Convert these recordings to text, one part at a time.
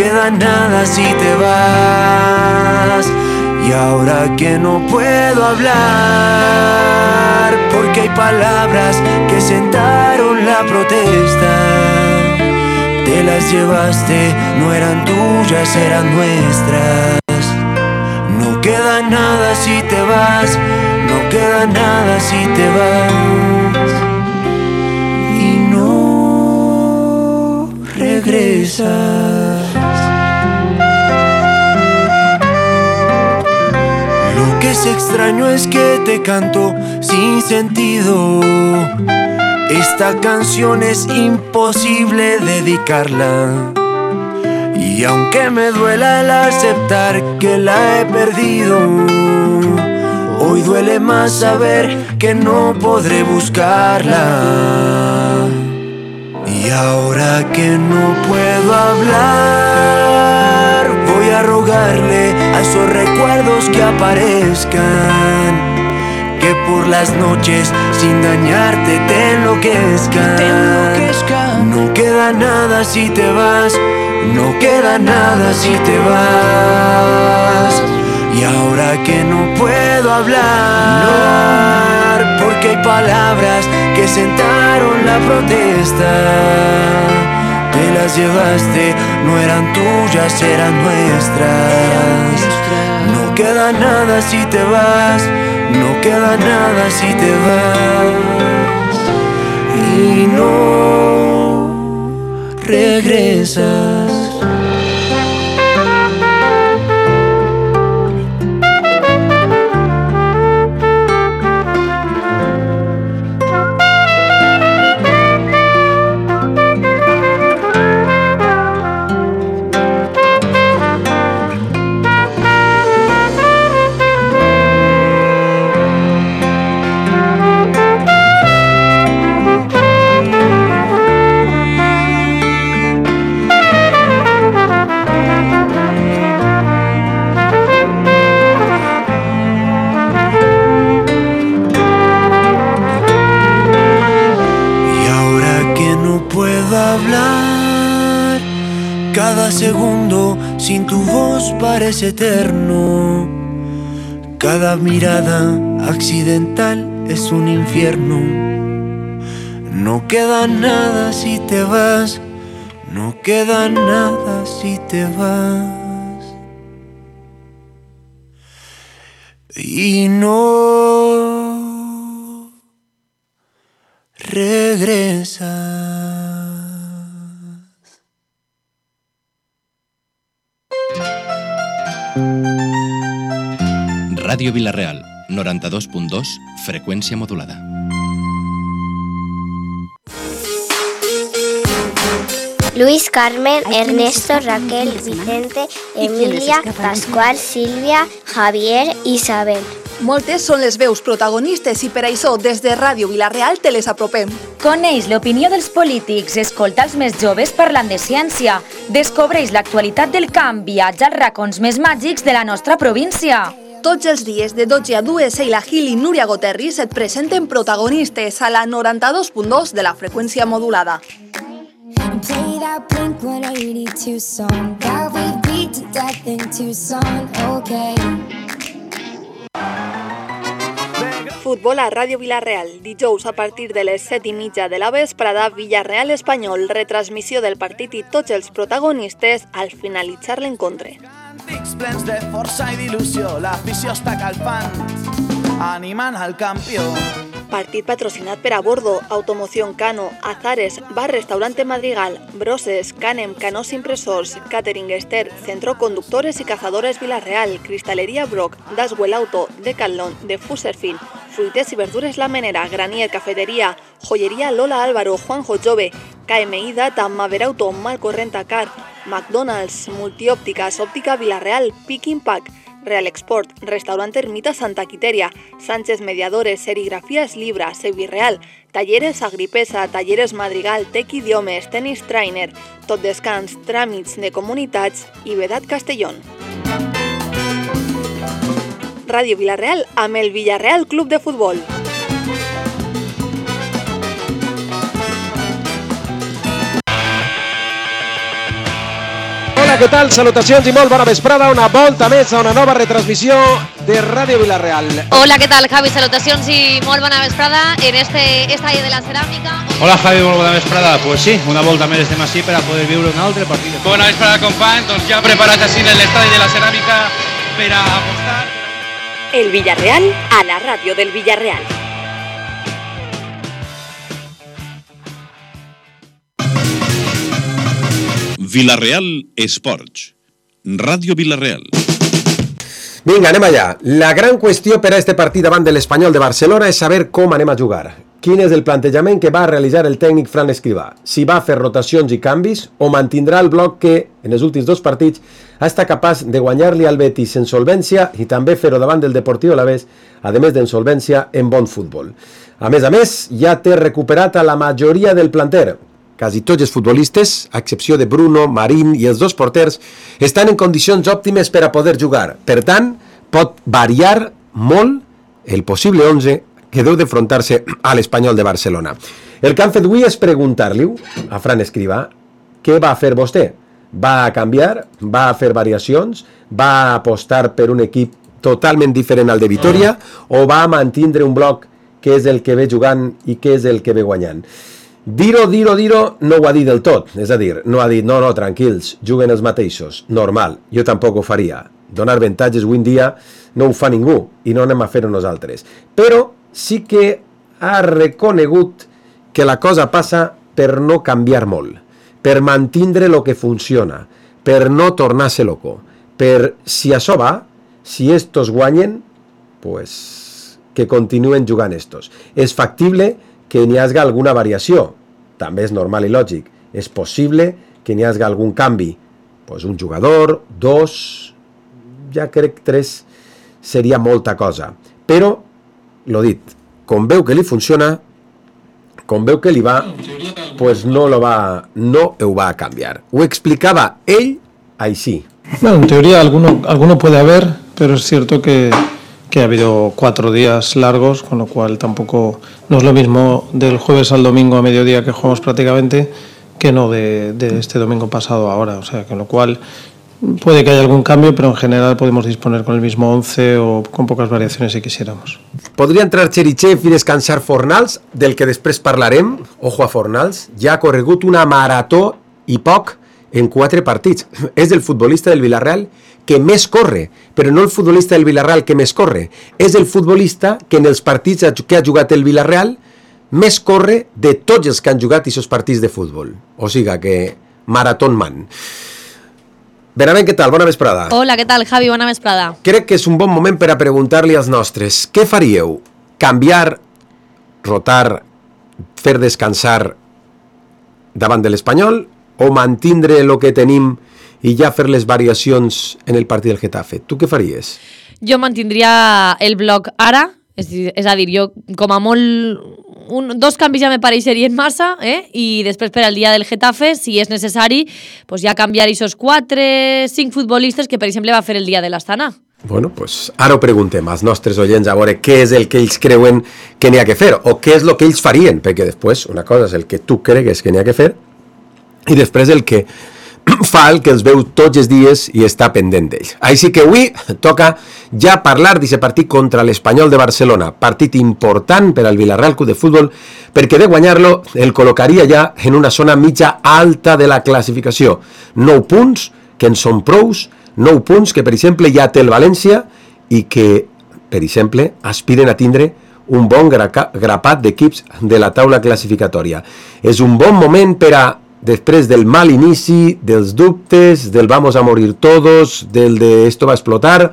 queda nada si te vas. Y ahora que no puedo hablar, porque hay palabras que sentaron la protesta. Te las llevaste, no eran tuyas, eran nuestras. No queda nada si te vas, no queda nada si te vas. Y no regresas. Lo que es extraño es que te canto sin sentido. Esta canción es imposible dedicarla. Y aunque me duela el aceptar que la he perdido, hoy duele más saber que no podré buscarla. Y ahora que no puedo hablar, voy a rogarle a esos recuerdos que aparezcan, que por las noches sin dañarte te enloquezcan. No queda nada si te vas, no queda nada si te vas. Y ahora que no puedo hablar, porque hay palabras que sentaron la protesta. Te las llevaste, no eran tuyas, eran nuestras. No queda nada si te vas, no queda nada si te vas. Y no regresas. Cada segundo sin tu voz parece eterno. Cada mirada accidental es un infierno. No queda nada si te vas, no queda nada si te vas. Y no regresas. Ràdio Vila-real, 92.2, freqüència modulada. Luis, Carmen, Ernesto, Raquel, Vicente, Emilia, Pascual, Sílvia, Javier, Isabel. Moltes són les veus protagonistes i per això des de Ràdio Vila-real te les apropem. Coneix l'opinió dels polítics, escolta els més joves parlant de ciència, descobreix l'actualitat del camp, viatja als racons més màgics de la nostra província. Tots els dies de 12 a 2, Sheila Gil i Núria Goterris et presenten protagonistes a la 92.2 de la freqüència modulada. Play that Blink-182 song that we beat to death in Tucson, okay. Futbol a Ràdio Vila-real. Dijous a partir de les 7:30 de la vesprada, Villarreal Espanyol, retransmissió del partit i tots els protagonistes al finalitzar l'encontre. Plens de força i d'il·lusió, l'afició està calfant, animant al campió. Partit patrocinat per Abordo, Automoción Cano, Azares, Bar Restaurante Madrigal, Broses, Canem, Canós Impresors, Catering Ester, Centro Conductores y Cazadores Vila-real, Cristalería Brock, Daswell Auto, Decathlon, de Fuserfin, Fruites y Verdures La Menera, Granier Cafetería, Joyería Lola Álvaro, Juanjo Jove, KMI Data, Maverauto, Malco Rentacar, McDonald's, Multiópticas, Óptica Vila-real, Pick Impact, Real Export, Restaurante Ermita Santa Quiteria, Sánchez Mediadores, Serigrafías Libra, Sevirreal, Talleres Agripesa, Talleres Madrigal, Tec Idiomes, Tenis Trainer, Tot Descans, Tràmits de Comunitats i Vedat Castellón. Ràdio Vila-real amb el Villarreal Club de Futbol. Hola, què tal? Salutacions i molt bona vesprada. Una volta més a una nova retransmissió de Ràdio Vila-real. Hola, què tal, Javi? Salutacions i molt bona vesprada en este estadi de la ceràmica. Hola, Javi, molt bona vesprada. Pues sí, una volta més estem així per a poder viure un altre partit. Bona vesprada, companys. Doncs ja preparats així en l'estadi de la ceràmica per a apostar. El Villarreal a la ràdio del Villarreal. Villarreal Esports. Ràdio Villarreal. Vinga, anem allà. La gran qüestió per a este partit davant de l'Espanyol de Barcelona és saber com anem a jugar. Quin és el plantejament que va realitzar el tècnic Fran Escribà? Si va fer rotacions i canvis o mantindrà el bloc que, en els últims dos partits, ha estat capaç de guanyar-li al Betis en solvència i també fer-ho davant del Deportiu Alavés, a més d'en solvència en bon futbol. A més, ja té recuperat a la majoria del planter. Quasi tots els futbolistes, a excepció de Bruno, Marín i els dos porters, estan en condicions òptimes per a poder jugar. Per tant, pot variar molt el possible 11 que deu d'afrontar-se a l'Espanyol de Barcelona. El que han fet avui és preguntar-li a Fran Escribà què va fer vostè. Va canviar? Va fer variacions? Va apostar per un equip totalment diferent al de Vitoria? O va mantindre un bloc que és el que ve jugant i que és el que ve guanyant? Dir-ho, no ho ha dit del tot. És a dir, no ha dit, no, tranquils, juguen els mateixos. Normal, jo tampoc ho faria. Donar avantatges avui en dia no ho fa ningú i no anem a fer-ho nosaltres. Però sí que ha reconegut que la cosa passa per no canviar molt, per mantindre el que funciona, per no tornar-se loco, per, si això va, si estos guanyen, pues que continuen jugant estos. És factible que n'hi hagi alguna variació, també és normal i lògic. És possible que n'hi hagi algun canvi. Pues un jugador, dos, ja crec 3 seria molta cosa. Però, l'ho dit, com veu que li funciona, com veu que li va, pues no ho va a canviar. Ho explicava ell així. Bueno, en teoría alguno puede haber, pero es cierto que ha habido 4 días largos, con lo cual tampoco no es lo mismo del jueves al domingo a mediodía que jugamos prácticamente que no de este domingo pasado ahora, o sea, con lo cual puede que haya algún cambio, pero en general podemos disponer con el mismo 11 o con pocas variaciones si quisiéramos. Podria entrar Cherichev i descansar Fornals, del que després parlarem. Ojo a Fornals, ja ha corregut una marató i poc en 4 partits. És el futbolista del Villarreal que més corre, però no el futbolista del Villarreal que més corre. És el futbolista que en els partits que ha jugat el Villarreal més corre de tots els que han jugat aquests partits de futbol. O sigui que maratón man. Benavent, què tal? Bona vesprada. Hola, què tal, Javi? Bona vesprada. Crec que és un bon moment per a preguntar-li als nostres. Què faríeu? Canviar, rotar, fer descansar davant de l'Espanyol o mantindre el que tenim i ja fer les variacions en el partit del Getafe? Tu què faries? Jo mantindria el bloc ara, és a dir, jo com a molt 2 canvis ja me pareixerien massa, i després per al dia del Getafe, si és necessari, pues ja canviar aquests 4-5 futbolistes que per exemple va fer el dia de l'Astana. Bueno, pues ara ho preguntem als nostres oients a veure què és el que ells creuen que n'hi ha que fer o què és el que ells farien, perquè després una cosa és el que tu cregues que n'hi ha que fer i després el que fa el que els veu tots els dies i està pendent d'ells. Així que avui toca ja parlar d'aquest partit contra l'Espanyol de Barcelona, partit important per al Villarreal Club de Futbol, perquè de guanyar-lo el col·locaria ja en una zona mitja alta de la classificació. 9 punts, que en són prous, 9 punts que per exemple ja té el València i que per exemple aspiren a tindre un bon grapat d'equips de la taula classificatòria. És un bon moment per a després del mal inici, dels dubtes, del vamos a morir todos, del de esto va a explotar,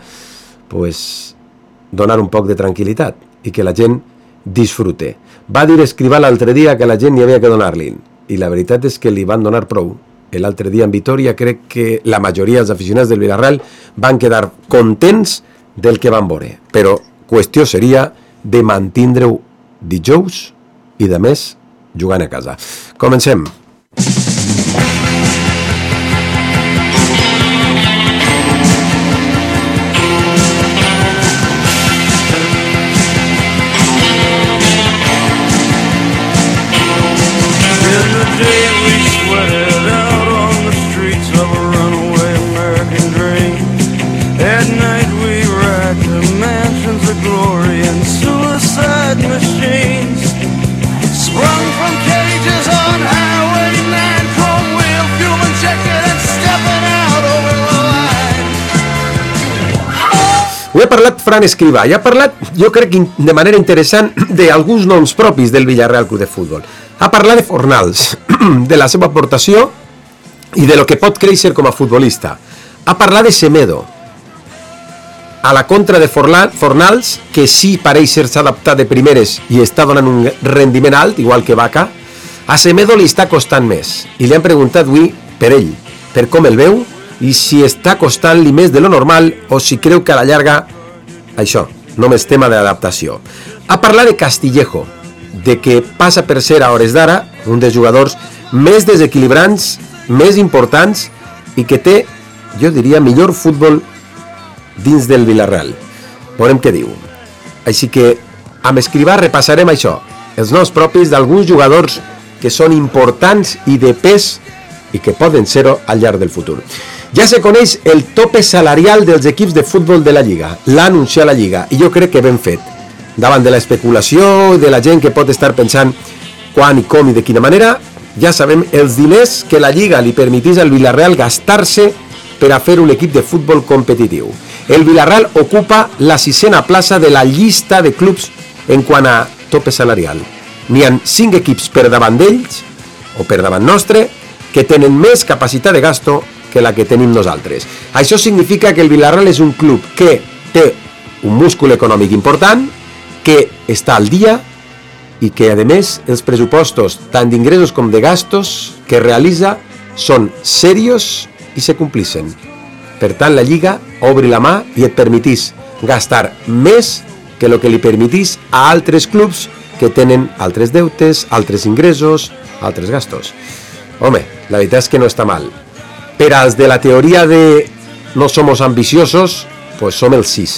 pues donar un poc de tranquil·litat i que la gent disfrute. Va dir Escribà l'altre dia que la gent n'hi havia que donar-li i la veritat és que li van donar prou. L'altre dia en Vitoria crec que la majoria dels aficionats del Villarreal van quedar contents del que van veure, però qüestió seria de mantindre-ho dijous i de més jugant a casa. Comencem. day we sweated out on the streets of a runaway Ho ha parlat Fran Escrivà i ha parlat, jo crec de manera interessant, d'alguns noms propis del Villarreal Club de Futbol. Ha parlat de Fornals, de la seva aportació i de lo que pot créixer com a futbolista. Ha parlat de Semedo, a la contra de Fornals, que sí pareix ser-se adaptat de primeres i està donant un rendiment alt, igual que Vaca. A Semedo li està costant més i li han preguntat avui per ell, per com el veu i si està costant-li més de lo normal o si creu que a la llarga això, només tema d'adaptació. Ha parlat de Castillejo, de que passa per ser a hores d'ara un dels jugadors més desequilibrants, més importants i que té, jo diria, millor futbol dins del Villarreal. Veurem què diu. Així que amb Escrivà repassarem això, els noms propis d'alguns jugadors que són importants i de pes i que poden ser-ho al llarg del futur. Ja se coneix el tope salarial dels equips de futbol de la Lliga. L'ha anunciat la Lliga i jo crec que ben fet. Davant de l'especulació de la gent que pot estar pensant quan i com i de quina manera, ja sabem els diners que la Lliga li permetís al Villarreal gastar-se per a fer un equip de futbol competitiu. El Villarreal ocupa la 6a plaça de la llista de clubs en quant a tope salarial. N'hi ha 5 equips per davant d'ells, o per davant nostre, que tenen més capacitat de gasto que la que tenim nosaltres. Això significa que el Villarreal és un club que té un múscul econòmic important, que està al dia i que, a més, els pressupostos, tant d'ingressos com de gastos, que realitza són serios i se complixen. Per tant, la Lliga obri la mà i et permetís gastar més que el que li permetís a altres clubs que tenen altres deutes, altres ingressos, altres gastos. Home, la veritat és que no està mal. Per als de la teoria de no somos ambiciosos, pues som el 6.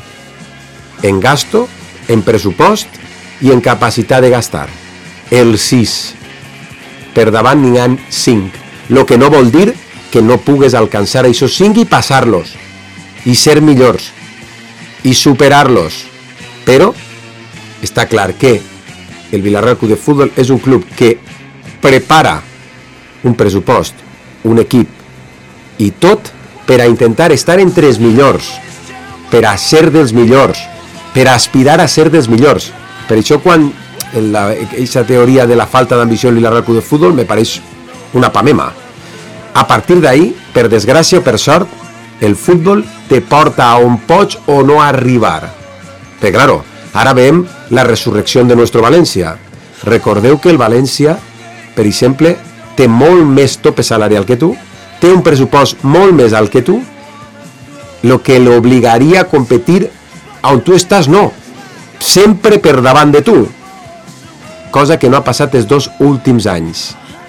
En gasto, en pressupost i en capacitat de gastar. El 6. Per davant n'hi ha 5. Lo que no vol dir que no pugues alcançar aquests 5 i passar-los, i ser millors, i superar-los. Però està clar que el Villarreal Club de Futbol és un club que prepara un pressupost, un equip i tot per a intentar estar entre els millors, per a ser dels millors, per a aspirar a ser dels millors. Per això quan aquesta teoria de la falta d'ambició del Villarreal Club de Futbol me pareix una pamema. A partir d'ahí, per desgràcia o per sort, el futbol te porta a on pots o no arribar. Però, claro, ara veiem la resurrecció de nuestro València. Recordeu que el València, per exemple, té molt més tope salarial que tu, té un pressupost molt més alt que tu, el que l'obligaria a competir on tu estàs, no, sempre per davant de tu, cosa que no ha passat els 2 últims anys.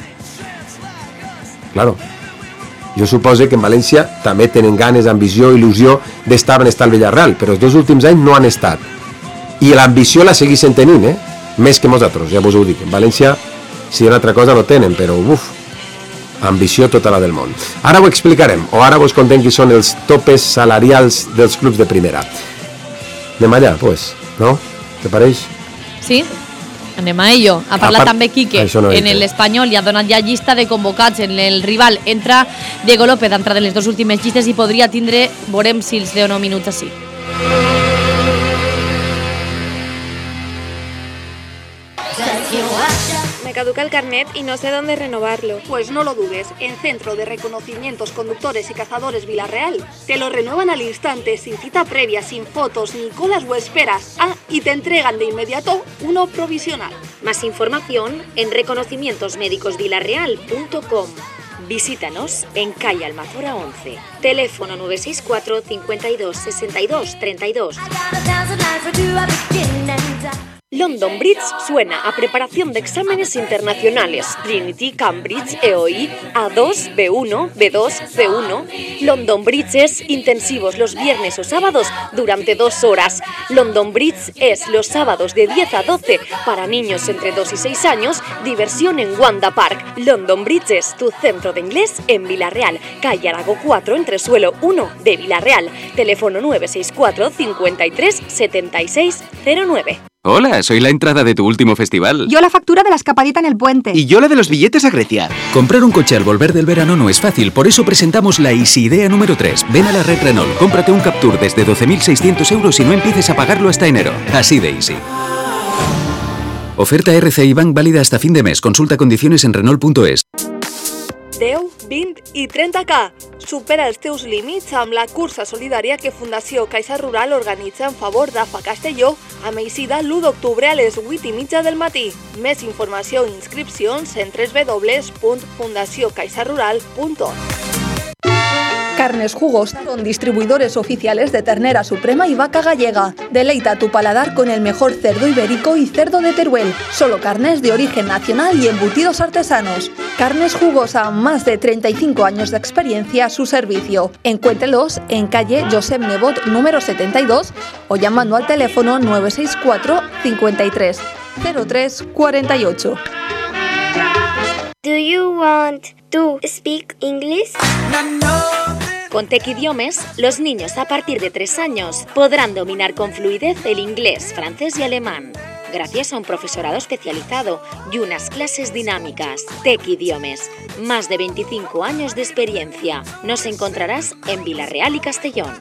Claro, jo suposo que en València també tenen ganes, ambició, il·lusió d'estar on està el Villarreal, però els 2 últims anys no han estat. I l'ambició la segueixen tenint, més que nosaltres, ja vos ho dic. En València, si una altra cosa no tenen, però ambició tota la del món. Ara ho explicarem, o ara vos contem qui són els topes salarials dels clubs de primera. Anem allà, pues, no? Te pareix? Sí. Anem a ello. Ha parlat també Quique no en l'Espanyol i ha donat ja llista de convocats. En el rival entra Diego López, ha entrat en les 2 últimes llistes i podria tindre, veurem si els 10 o no minuts així. Me caduca el carnet y no sé dónde renovarlo. Pues no lo dudes, en Centro de Reconocimientos Conductores y Cazadores Villarreal te lo renuevan al instante, sin cita previa, sin fotos, ni colas o esperas. Y te entregan de inmediato uno provisional. Más información en reconocimientosmédicosvillarreal.com. Visítanos en calle Almazora 11. Teléfono 964 52 62 32. London Bridge suena a preparación de exámenes internacionales. Trinity, Cambridge, EOI, A2, B1, B2, C1. London Bridge es intensivos los viernes o sábados durante 2 horas. London Bridge es los sábados de 10 a 12 para niños entre 2 y 6 años. Diversión en Wanda Park. London Bridge es tu centro de inglés en Villarreal. Calle Arago 4, entresuelo 1 de Villarreal. Teléfono 964 53 76 09. Hola, soy la entrada de tu último festival. Yo la factura de la escapadita en el puente. Y yo la de los billetes a Grecia. Comprar un coche al volver del verano no es fácil, por eso presentamos la Easy Idea número 3. Ven a la red Renault, cómprate un Captur desde 12.600 euros y no empieces a pagarlo hasta enero. Así de easy. Oferta RCI Bank válida hasta fin de mes. Consulta condiciones en Renault.es. 10, 20 i 30K. Supera els teus límits amb la cursa solidària que Fundació Caixa Rural organitza en favor d'AFA Castelló amb eixida l'1 d'octubre a les 8:30 del matí. Més informació i inscripcions en www.fundaciocaixarural.org. Carnes Jugos son distribuidores oficiales de ternera suprema y vaca gallega. Deleita tu paladar con el mejor cerdo ibérico y cerdo de Teruel. Solo carnes de origen nacional y embutidos artesanos. Carnes Jugosa, más de 35 años de experiencia a su servicio. Encuéntrelos en calle Josep Nebot número 72 o llamando al teléfono 964 53 03 48. Do you want to speak English? Con Tec Idiomes, los niños a partir de 3 años podrán dominar con fluidez el inglés, francés y alemán, gracias a un profesorado especializado y unas clases dinámicas. Tec Idiomes, más de 25 años de experiencia. Nos encontrarás en Vilareal y Castellón.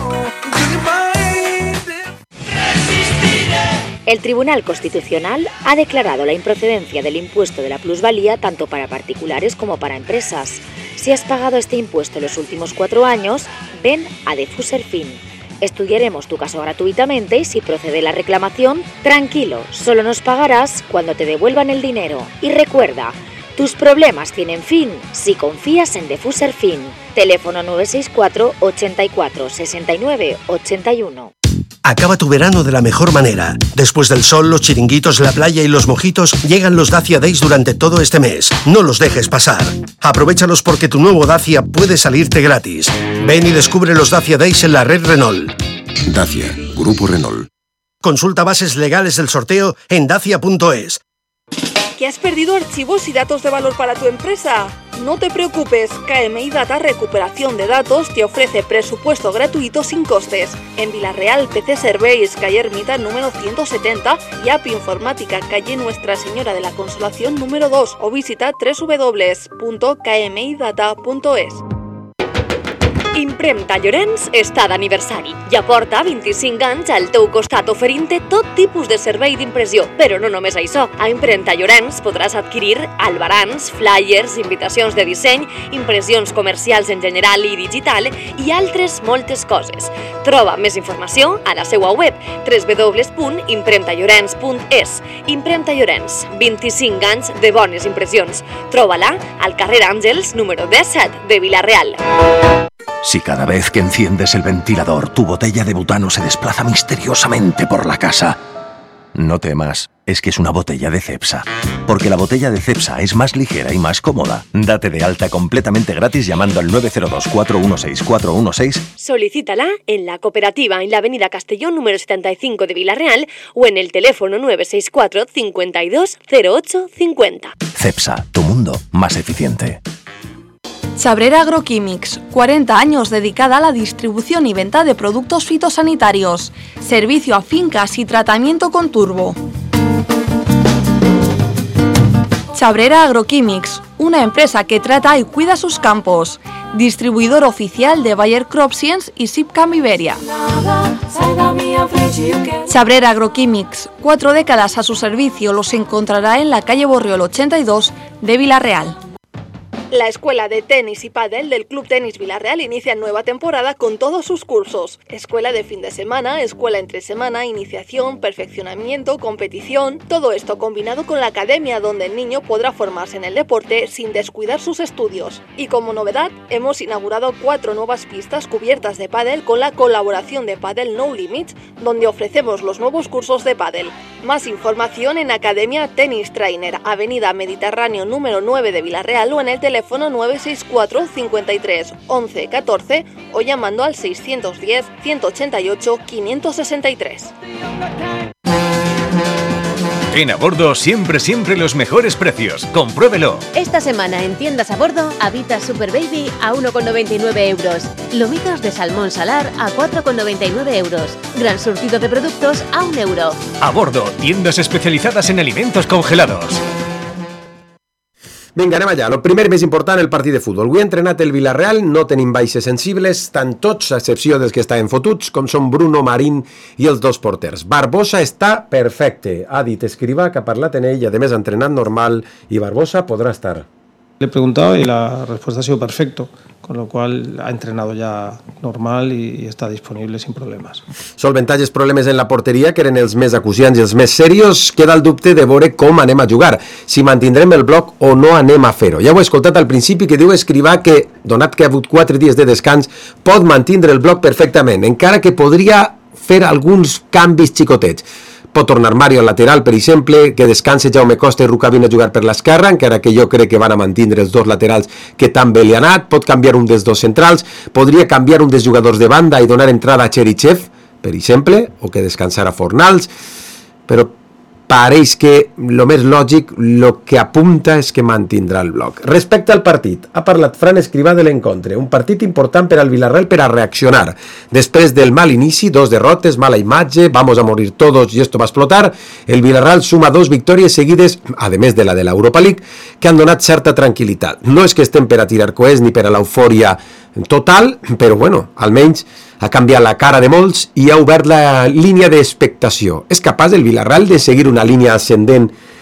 El Tribunal Constitucional ha declarado la improcedencia del impuesto de la plusvalía tanto para particulares como para empresas. Si has pagado este impuesto en los últimos 4 años, ven a Defuserfin. Estudiaremos tu caso gratuitamente y si procede la reclamación, tranquilo, solo nos pagarás cuando te devuelvan el dinero. Y recuerda, tus problemas tienen fin si confías en Defuserfin. Teléfono 964 84 69 81. Acaba tu verano de la mejor manera. Después del sol, los chiringuitos, la playa y los mojitos, llegan los Dacia Days durante todo este mes. No los dejes pasar. Aprovéchalos porque tu nuevo Dacia puede salirte gratis. Ven y descubre los Dacia Days en la red Renault. Dacia, Grupo Renault. Consulta bases legales del sorteo en dacia.es. ¿Que has perdido archivos y datos de valor para tu empresa? No te preocupes, KMI Data Recuperación de Datos te ofrece presupuesto gratuito sin costes. En Vilareal, PC Serveis, calle Ermita número 170 y App Informática, calle Nuestra Señora de la Consolación número 2 o visita www.kmidata.es. Impremta Llorenç està d'aniversari i aporta 25 anys al teu costat oferint-te tot tipus de servei d'impressió. Però no només això. A Impremta Llorenç podràs adquirir albarans, flyers, invitacions de disseny, impressions comercials en general i digital i altres moltes coses. Troba més informació a la seva web www.impremtallorens.es. Impremta Llorenç, 25 anys de bones impressions. Troba-la al carrer Àngels número 17 de Vilareal. Si cada vez que enciendes el ventilador tu botella de butano se desplaza misteriosamente por la casa, no temas, es que es una botella de Cepsa. Porque la botella de Cepsa es más ligera y más cómoda. Date de alta completamente gratis llamando al 902-416-416. Solicítala en la cooperativa en la avenida Castellón número 75 de Vilareal o en el teléfono 964 52 08 50. Cepsa, tu mundo más eficiente. Chabrera Agroquímics, 40 años dedicada a la distribución y venta de productos fitosanitarios, servicio a fincas y tratamiento con turbo. Chabrera Agroquímics, una empresa que trata y cuida sus campos, distribuidor oficial de Bayer CropScience y Sipcam Iberia. Chabrera Agroquímics, 4 décadas a su servicio, los encontrará en la calle Borriol 82 de Vilareal. La Escuela de Tenis y Pádel del Club Tenis Vilareal inicia nueva temporada con todos sus cursos. Escuela de fin de semana, escuela entre semana, iniciación, perfeccionamiento, competición... Todo esto combinado con la academia donde el niño podrá formarse en el deporte sin descuidar sus estudios. Y como novedad, hemos inaugurado 4 nuevas pistas cubiertas de pádel con la colaboración de Padel No Limits, donde ofrecemos los nuevos cursos de pádel. Más información en Academia Tenis Trainer, Avenida Mediterráneo número 9 de Vilareal o en el teléfono 964 53 11 14 o llamando al 610 188 563. En A Bordo siempre los mejores precios. Compruébelo. Esta semana en tiendas A Bordo, Avita Super Baby a 1,99 euros. Lomitos de salmón salar a 4,99 euros. Gran surtido de productos a 1 euro. A Bordo, tiendas especializadas en alimentos congelados. Vinga, anem allà. El primer més important, el partit de futbol. Avui ha entrenat el Villarreal, no tenim baixes sensibles, estan tots, a excepció dels que estaven fotuts, com són Bruno, Marín i els dos porters. Barbosa està perfecte, ha dit Escrivá, que ha parlat en ell, i a més ha entrenat normal, i Barbosa podrà estar. Le he preguntado y la respuesta ha sido perfecto, con lo cual ha entrenado ya normal y está disponible sin problemas. Solventar els problemes en la porteria, que eren els més acuciants i els més serios, queda el dubte de veure com anem a jugar, si mantindrem el bloc o no anem a fer-ho. Ja ho he escoltat al principi, que diu Escrivá que, donat que ha hagut 4 dies de descans, pot mantindre el bloc perfectament, encara que podria fer alguns canvis xicotets. Pot tornar Mario al lateral, per exemple, que descanse Jaume Costa i Rukavina a jugar per l'esquerra, encara que jo crec que van a mantindre els dos laterals que tan bé li ha anat. Pot canviar un dels dos centrals, podria canviar un dels jugadors de banda i donar entrada a Cherichev, per exemple, o que descansara Fornals, però pareix que el més lògic, el que apunta és que mantindrà el bloc. Respecte al partit, ha parlat Fran Escrivá de l'encontre, un partit important per al Villarreal per a reaccionar. Després del mal inici, 2 derrotes, mala imatge, vamos a morir todos y esto va a explotar, el Villarreal suma 2 victòries seguides, ademés de la Europa League, que han donat certa tranquil·litat. No és que estem per a tirar coets ni per a l'eufòria total, però bueno, almenys ha canviat la cara de molts i ha obert la línia d'expectació. És capaç el Villarreal de seguir una línia ascendent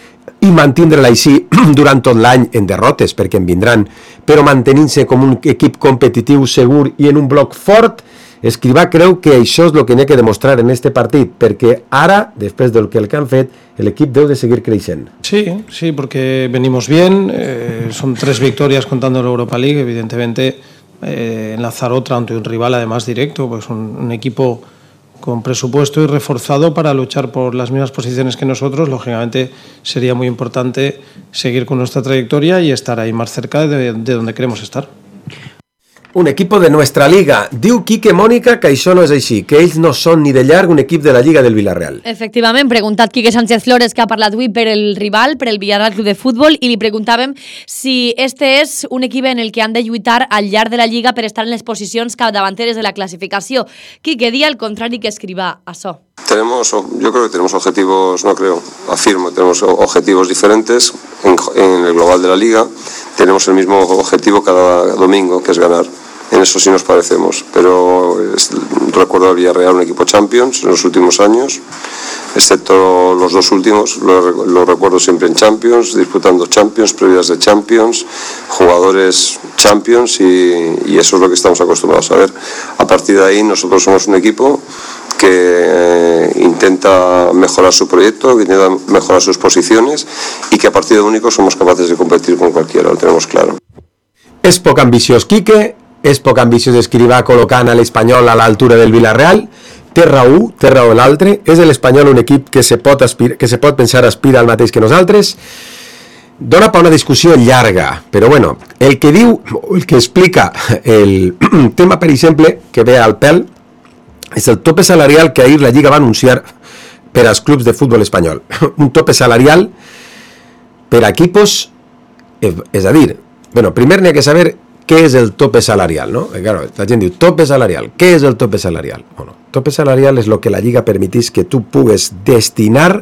i mantindre-la així durant tot l'any en derrotes, perquè en vindran, però mantenint-se com un equip competitiu segur i en un bloc fort? Escrivá creu que això és el que n'hi ha que demostrar en este partit, perquè ara, després del que han fet, l'equip deu de seguir creixent. Sí, porque venimos bien, son 3 victorias contando la Europa League, evidentemente. Enlazar otra ante un rival además directo, pues un equipo con presupuesto y reforzado para luchar por las mismas posiciones que nosotros. Lógicamente sería muy importante seguir con nuestra trayectoria y estar ahí más cerca de donde queremos estar. Un equipo de nuestra liga. Diu Quique Mònica que això no és així, que ells no són ni de llarg un equip de la Lliga del Villarreal. Efectivament, preguntat Quique Sánchez Flores, que ha parlat avui per el rival, per el Villarreal Club de Futbol, i li preguntàvem si este és un equip en el que han de lluitar al llarg de la Lliga per estar en les posicions capdavanteres de la clasificació. Quique dia el contrari que Escrivá, això. Yo creo que tenemos objetivos, afirmo, tenemos objetivos diferentes en el global de la Liga. Tenemos el mismo objetivo cada domingo, que es ganar. En eso sí nos parecemos, pero recuerdo al Villarreal un equipo Champions en los últimos años, excepto los 2 últimos, lo recuerdo siempre en Champions, disputando Champions, previas de Champions, jugadores Champions, y eso es lo que estamos acostumbrados a ver. A partir de ahí nosotros somos un equipo que intenta mejorar su proyecto, que intenta mejorar sus posiciones y que a partido único somos capaces de competir con cualquiera, lo tenemos claro. És poc ambiciós Quique, és poc ambiciós Escrivá col·locant a l'Espanyol a l'altura del Villarreal. Té raó l'altre. És l'Espanyol un equip que se pot pensar aspira al mateix que nosaltres. Dona per una discussió llarga, però bueno, el que diu, el que explica el tema, per exemple, que ve al pèl, és el tope salarial que ahir la Lliga va anunciar per als clubs de futbol espanyol. Un tope salarial per a equipos, és a dir, bueno, primer n'hi ha que saber què és el tope salarial, ¿no? Claro, la gent diu, tope salarial, què és el tope salarial? Bueno, tope salarial és el que la Lliga permetís que tu pugues destinar,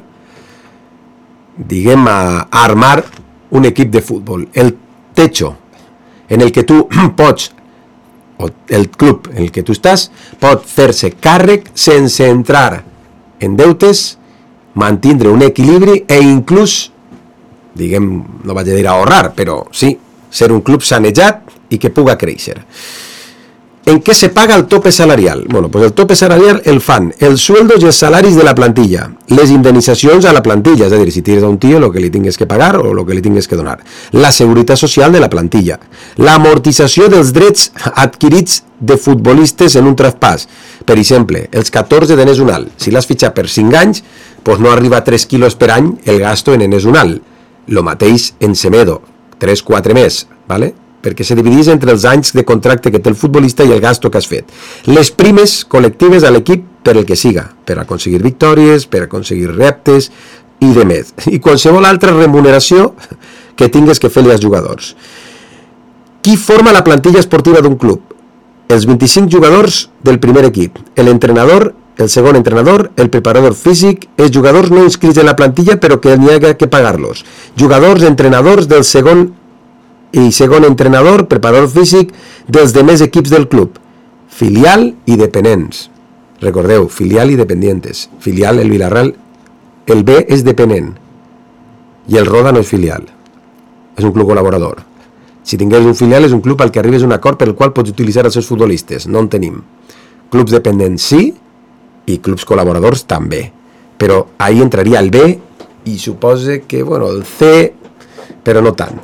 diguem, a armar un equip de futbol. El techo en el que tu pots, o el club en el que tu estàs, pot fer-se càrrec sense entrar en deutes, mantindre un equilibri e inclús, diguem, no vaig a dir ahorrar, però sí, ser un club sanejat i que puga créixer. ¿En què se paga el tope salarial? Bueno, pues el tope salarial el fan els sueldos i els salaris de la plantilla, les indemnitzacions a la plantilla, és a dir, si tires a un tio, el que li tingues que pagar o el que li tingues que donar, la seguretat social de la plantilla, l'amortització dels drets adquirits de futbolistes en un traspàs. Per exemple, els 14 de Nesunal, si l'has fitxat per 5 anys, pues no arriba a 3 quilos per any el gasto en Nesunal. Lo mateix en Semedo, 3-4 més, ¿vale? Perquè se dividís entre els anys de contracte que té el futbolista i el gasto que has fet. Les primes col·lectives a l'equip per el que siga, per aconseguir victòries, per aconseguir reptes, i de més. I qualsevol altra remuneració que tingues que fer-li als jugadors. Qui forma la plantilla esportiva d'un club? Els 25 jugadors del primer equip, l'entrenador, el segon entrenador, el preparador físic, els jugadors no inscrits en la plantilla però que n'hi ha que pagar-los. Jugadors, entrenadors del segon i segon entrenador, preparador físic dels demés equips del club. Filial i dependents. Recordeu, filial i dependientes. Filial, el Villarreal, el B és dependent i el Roda no és filial. És un club col·laborador. Si tingués un filial és un club al que arribes a un acord per el qual pots utilitzar els seus futbolistes. No en tenim. Clubs dependents sí i clubs col·laboradors també. Però ahí entraria el B i supose que, bueno, el C, però no tant.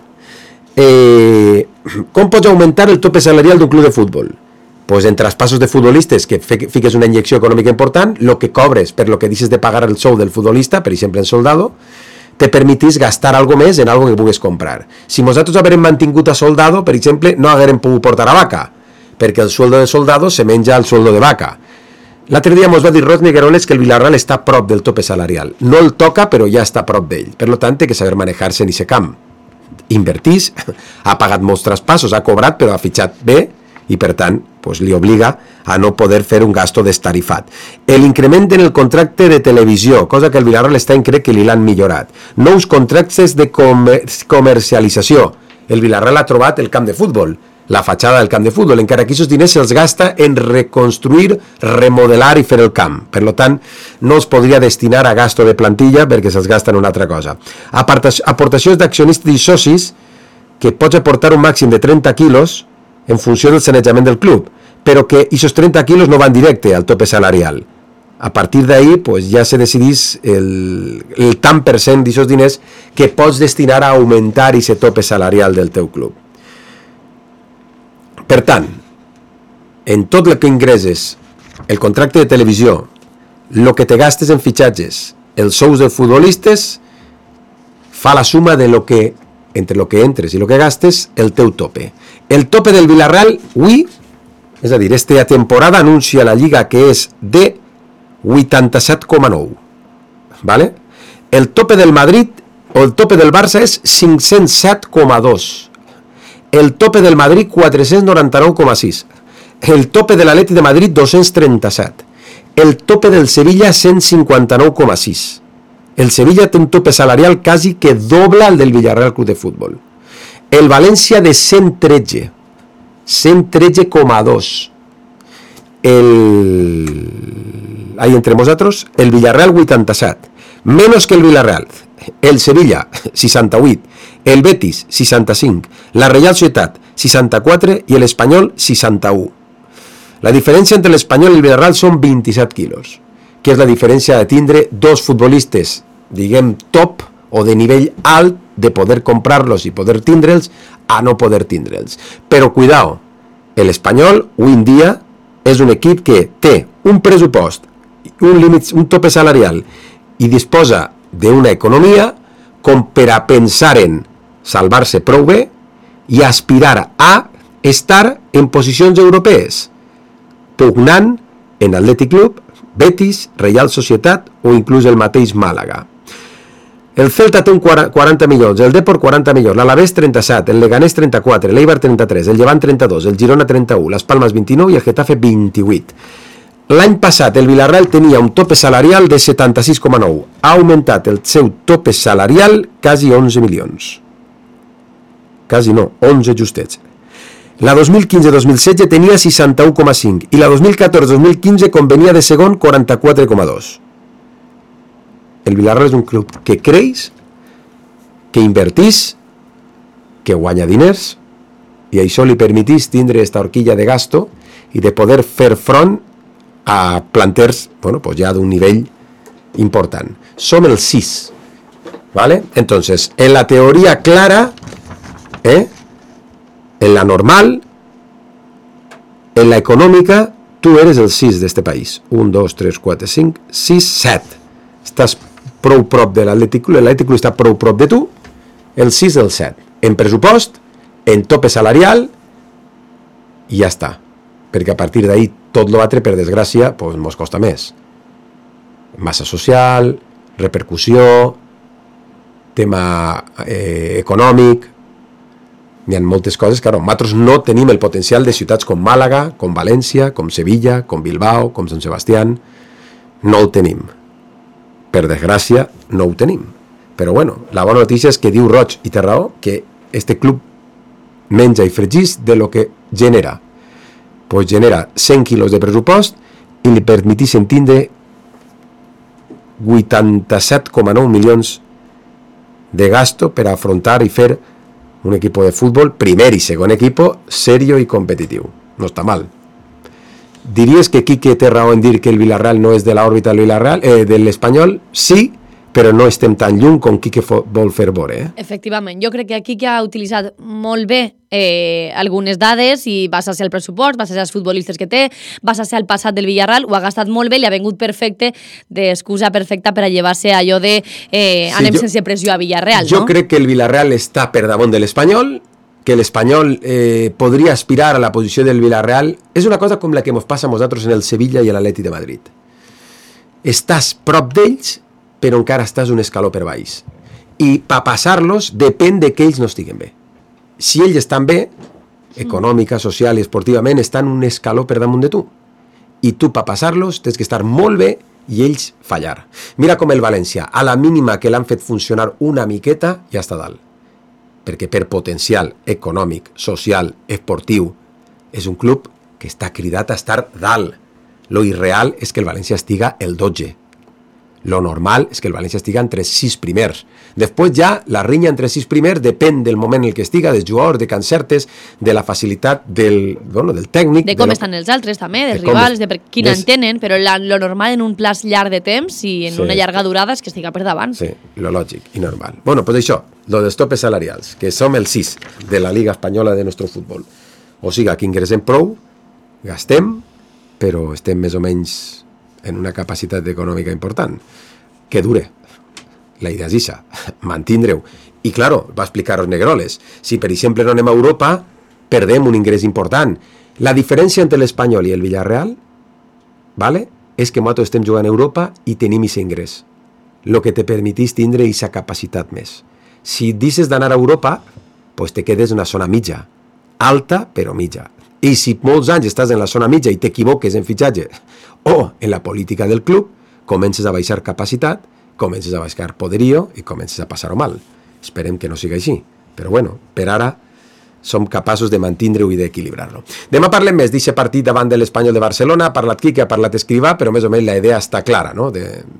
Com pots augmentar el tope salarial d'un club de futbol? Pues en traspassos de futbolistes que fiques una injecció econòmica important, lo que cobres per lo que dices de pagar el sou del futbolista, per exemple en soldado, te permitís gastar algo més en algo que pugues comprar. Si nosaltres haguérem mantingut a soldado, per exemple, no haguérem pogut portar a vaca, perquè el sueldo de soldado se menja el sueldo de vaca. L'altre dia ens va dir Rodney Gueroles que el Villarreal està a prop del tope salarial. No el toca, però ja està a prop d'ell. Per tant, té que saber manejar-se en aquest camp. Invertís, ha pagat molts traspassos, ha cobrat, però ha fitxat bé, i per tant pues, li obliga a no poder fer un gasto destarifat. L'increment en el contracte de televisió, cosa que el Villarreal crec que li l'han millorat. Nous contractes de comercialització. El Villarreal ha trobat el camp de futbol, la fatxada del camp de futbol, encara que aquests diners se'ls gasta en reconstruir, remodelar i fer el camp. Per tant, no els podria destinar a gasto de plantilla perquè se'ls gasta en una altra cosa. Aportacions d'accionistes i socis que pots aportar un màxim de 30 quilos en funció del sanejament del club, però que aquests 30 quilos no van directe al tope salarial. A partir d'ahí pues, ja se decidís el tant per cent d'aquests diners que pots destinar a augmentar aquest tope salarial del teu club. Per tant, en tot el que ingresses, el contracte de televisió, el que te gastes en fitxatges, els sous dels futbolistes, fa la suma de lo que entre lo que entres i lo que gastes, el teu tope. El tope del Villarreal, avui, és a dir, esta temporada anuncia la Lliga que és de 87,9. ¿Vale? El tope del Madrid o el tope del Barça és 507,2. El tope del Madrid 499,6. El tope de l'Atleti de Madrid 237. El tope del Sevilla 159,6. El Sevilla té un tope salarial quasi que dobla el del Villarreal Club de Futbol. El València de 113. 113,2. Ahí entre nosaltres, el Villarreal 87. Menos que el Villarreal. El Sevilla 68. El Betis 65. La Real Societat 64 i l'Espanyol 61. La diferència entre l'Espanyol i el Villarreal són 27 quilos, que és la diferència de tindre dos futbolistes, diguem, top o de nivell alt, de poder comprar-los i poder tindre'ls, a no poder tindre'ls. Però cuidao, l'Espanyol, avui en dia, és un equip que té un pressupost, un límit, un tope salarial, i disposa d'una economia com per a pensar en salvar-se prou bé i aspirar a estar en posicions europees, pugnant en Atlètic Club, Betis, Real Societat o inclús el mateix Màlaga. El Celta té un 40 milions, el Depor 40 milions, l'Alavés 37, el Leganés 34, l'Eibar 33, el Llevant 32, el Girona 31, les Palmes 29 i el Getafe 28. L'any passat el Villarreal tenia un tope salarial de 76,9. Ha augmentat el seu tope salarial quasi 11 milions. Quasi no, 11 justets. La 2015-2016 tenia 61,5 i la 2014-2015 convenia de segon 44,2. El Villarreal és un club que creix, que invertís, que guanya diners i això li permetís tindre esta horquilla de gasto i de poder fer front a planters, bueno, pues ja d'un nivell important. Som el 6, ¿vale? Entonces, en la teoría clara, en la normal, en la económica, tú eres el 6 de este país. 1, 2, 3, 4, 5, 6, 7. Estàs prou prop de l'Atlètic Club, l'Atlètic Club està prou prop de tu, el 6 el 7. En pressupost, en tope salarial, i ja està. Perquè a partir d'ahí tot l'altre, per desgràcia, pues, mos costa més. Massa social, repercussió, tema econòmic, n'hi ha moltes coses. Claro, nosaltres no tenim el potencial de ciutats com Màlaga, com València, com Sevilla, com Bilbao, com Sant Sebastián. No ho tenim. Per desgràcia, no ho tenim. Però bueno, la bona notícia és que diu Roig, i té raó, que este club menja i fregís de lo que genera. Pues genera 100 quilos de pressupost i li permetixen tindre 87,9 milions de gasto per afrontar i fer un equipo de fútbol, primer y segundo equipo, serio y competitivo. No está mal. ¿Dirías que Quique té raó en dir que el Villarreal no és de l'òrbita del Espanyol? Sí, però no estem tan lluny com Quique vol fer veure. Efectivament, jo crec que Quique ha utilitzat molt bé algunes dades i basar-se al pressupost, basar-se als futbolistes que té, basar-se al passat del Villarreal, ho ha gastat molt bé, li ha vengut perfecte, d'excusa perfecta per a llevar-se allò de anem sense pressió a Villarreal. Jo crec que el Villarreal està per damunt de l'Espanyol, que l'Espanyol podria aspirar a la posició del Villarreal. És una cosa com la que ens passa a nosaltres en el Sevilla i l'Atleti de Madrid. Estàs prop d'ells, però encara estàs un escaló per baix. I per passar-los depèn de que ells no estiguen bé. Si ells estan bé, econòmica, social i esportivament, estan un escaló per damunt de tu. I tu, per passar-los, tens que estar molt bé i ells fallar. Mira com el València, a la mínima que l'han fet funcionar una miqueta, ja està dalt. Perquè per potencial econòmic, social, esportiu, és un club que està cridat a estar dalt. Lo irreal és que el València estiga el 12. Lo normal és que el València estiga entre 6 primers. Després ja la rinya entre 6 primers depèn del moment en el que estiga, dels jugadors, de can certes, de la facilitat del tècnic. De com estan els altres també, dels rivals, de per quina en tenen, però lo normal en un plaç llarg de temps i en una llarga durada és que estiga per davant. Sí, lo lògic i normal. Bueno, pues això, lo dels topes salarials, que som el 6 de la Liga Espanyola de nostre futbol. O sigui, que ingressem prou, gastem, però estem més o menys en una capacitat econòmica important. Que dure. La idea és ixa, mantindre-ho. I, claro, va explicar els Negroles. Si, per exemple, no anem a Europa, perdem un ingrés important. La diferència entre l'Espanyol i el Villarreal, ¿vale?, és que nosaltres estem jugant a Europa i tenim aquest ingrés. Lo que te permetís tindre aquesta capacitat més. Si dices d'anar a Europa, pues te quedes en una zona mitja. Alta, però mitja. I si molts anys estàs en la zona mitja i t'equivoques en fitxatge o en la política del club, comences a baixar capacitat, comences a baixar poderío i comences a passar-ho mal. Esperem que no sigui així. Però bueno, per ara som capaços de mantindre-ho i d'equilibrar-lo. Demà parlem més d'aquest partit davant de l'Espanyol de Barcelona. Ha parlat Quique, ha parlat Escrivà, però més o menys la idea està clara, no?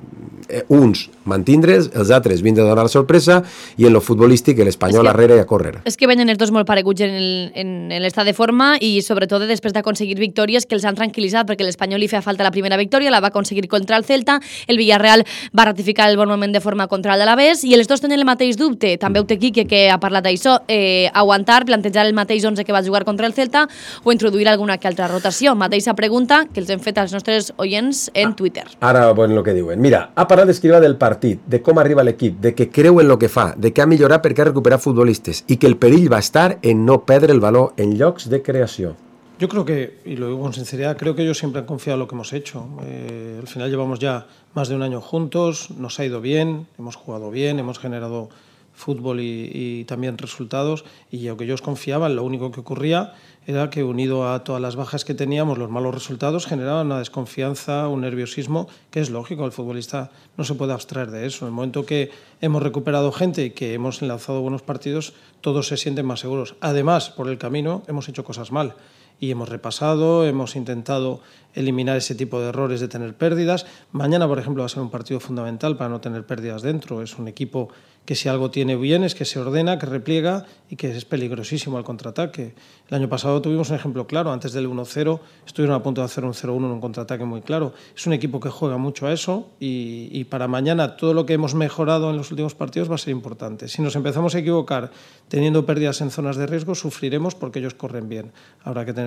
Uns mantindre's, els altres vindre a donar la sorpresa i en lo futbolístic l'Espanyol darrere i a córrer. És que venen els dos molt pareguts en l'estat de forma i sobretot després d'aconseguir victòries que els han tranquil·litzat, perquè l'Espanyol li feia falta la primera victòria, la va aconseguir contra el Celta, el Villarreal va ratificar el bon moment de forma contra el d'Alavés i els dos tenen el mateix dubte, també ho té Quique que ha parlat d'això, aguantar, plantejar el mateix 11 que va jugar contra el Celta o introduir alguna que altra rotació. Mateixa pregunta que els hem fet als nostres oients en Twitter. Ara, bueno, el que diuen. Mira, ha parlat d'Escrivà del partit, de com arriba l'equip, de que creu en el que fa, de que ha millorat perquè ha recuperat futbolistes y que el perill va a estar en no perdre el valor en llocs de creació. Yo creo que, y lo digo con sinceridad, creo que ellos siempre han confiado en lo que hemos hecho. Al final llevamos ya más de un año juntos, nos ha ido bien, hemos jugado bien, hemos generado fútbol y también resultados, y aunque ellos confiaban, lo único que ocurría era que unido a todas las bajas que teníamos, los malos resultados generaban una desconfianza, un nerviosismo, que es lógico, el futbolista no se puede abstraer de eso. En el momento que hemos recuperado gente y que hemos enlazado buenos partidos, todos se sienten más seguros. Además, por el camino hemos hecho cosas mal y hemos repasado, hemos intentado eliminar ese tipo de errores de tener pérdidas. Mañana, por ejemplo, va a ser un partido fundamental para no tener pérdidas dentro. Es un equipo que si algo tiene bien es que se ordena, que repliega y que es peligrosísimo al contraataque. El año pasado tuvimos un ejemplo claro, antes del 1-0 estuvieron a punto de hacer un 0-1 en un contraataque muy claro. Es un equipo que juega mucho a eso y para mañana todo lo que hemos mejorado en los últimos partidos va a ser importante. Si nos empezamos a equivocar teniendo pérdidas en zonas de riesgo, sufriremos porque ellos corren bien. Habrá que tener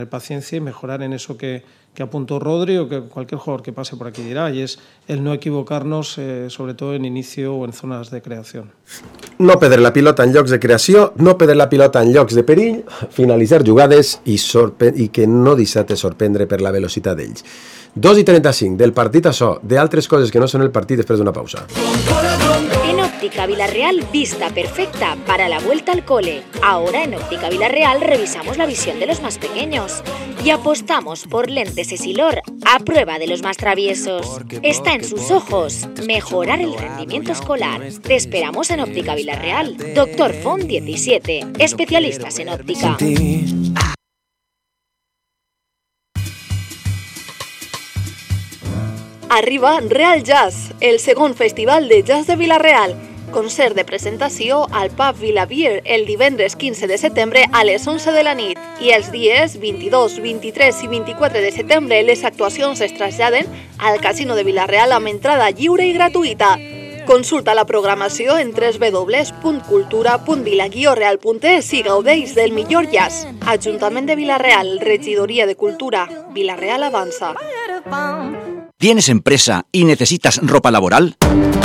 tener paciencia y mejorar en eso que apuntó Rodri o que cualquier jugador que pase por aquí dirá, y es el no equivocarnos, sobre todo en inicio o en zonas de creación. No perdre la pilota en llocs de creació, no perdre la pilota en llocs de perill, finalitzar jugades i que no deixar-te sorprendre per la velocitat d'ells. 2:35 del partit això, d'altres coses que no són el partit després d'una pausa. En Óptica Villarreal, vista perfecta para la vuelta al cole. Ahora en Óptica Villarreal revisamos la visión de los más pequeños y apostamos por lentes Essilor a prueba de los más traviesos. Está en sus ojos mejorar el rendimiento escolar. Te esperamos en Óptica Villarreal. Doctor Font 17, especialistas en óptica. Arriba Real Jazz, el segon festival de jazz de Vila-real. Concert de presentació al pub Vila Beer el divendres 15 de setembre a les 11 de la nit. I els dies 22, 23 i 24 de setembre les actuacions es traslladen al Casino de Vila-real amb entrada lliure i gratuïta. Consulta la programació en www.cultura.vila-real.es i gaudeix del millor jazz. Ajuntament de Vila-real, Regidoria de Cultura. Vila-real avança. ¿Tienes empresa y necesitas ropa laboral?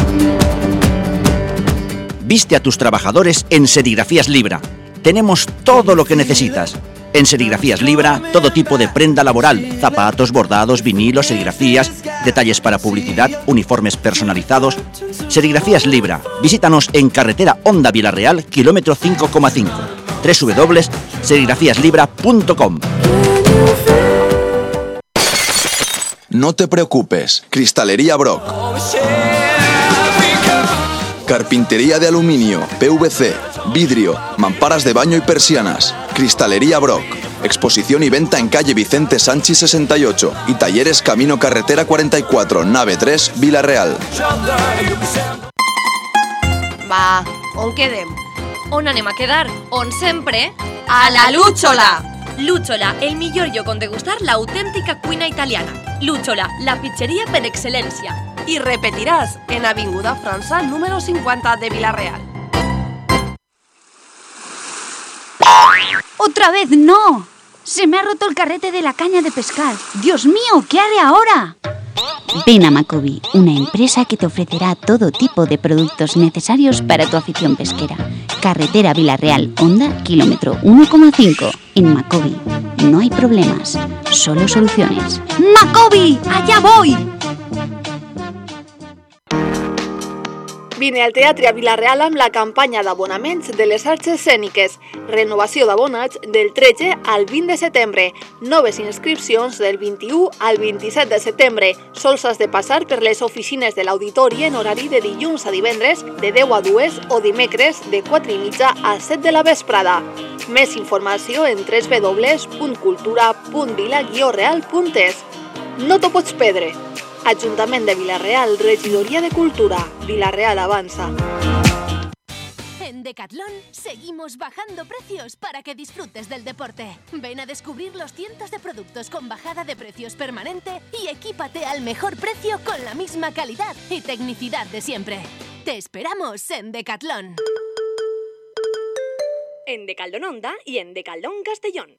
Viste a tus trabajadores en Serigrafías Libra. Tenemos todo lo que necesitas. En Serigrafías Libra, todo tipo de prenda laboral, zapatos, bordados, vinilos, serigrafías, detalles para publicidad, uniformes personalizados. Serigrafías Libra. Visítanos en carretera Honda Vila-real, kilómetro 5,5. www.serigrafíaslibra.com. No te preocupes, Cristalería Brock. Carpintería de aluminio, PVC, vidrio, mamparas de baño y persianas. Cristalería Brock. Exposición y venta en calle Vicente Sanchi 68 y talleres Camino Carretera 44, nave 3, Vila-real. Va, on quedem? On anem a quedar? On sempre? A la Lúchola! Lúchola, el millor lloc on degustar l'autèntica cuina italiana. Lúchola, la pizzeria per excel·lència. Y repetirás en Avinguda França, número 50 de Vila-real. ¡Otra vez no! Se me ha roto el carrete de la caña de pescar. ¡Dios mío! ¿Qué haré ahora? Ven a Macobi, una empresa que te ofrecerá todo tipo de productos necesarios para tu afición pesquera. Carretera Vila-real, Honda, kilómetro 1,5. En Macobi no hay problemas, solo soluciones. ¡Macobi! ¡Allá voy! Vine al Teatre a Vila-real amb la campanya d'abonaments de les arts escèniques. Renovació d'abonats del 13 al 20 de setembre. Noves inscripcions del 21 al 27 de setembre. Sols has de passar per les oficines de l'auditori en horari de dilluns a divendres de 10 a 2 o dimecres de 4:30 a 7 de la vesprada. Més informació en www.cultura.vila-real.es. No t'ho pots perdre. Ajuntament de Vila-real, Regidoria de Cultura. Vila-real avanza. En Decathlon seguimos bajando precios para que disfrutes del deporte. Ven a descubrir los cientos de productos con bajada de precios permanente y equípate al mejor precio con la misma calidad y tecnicidad de siempre. Te esperamos en Decathlon. En Decathlon Honda y en Decathlon Castellón.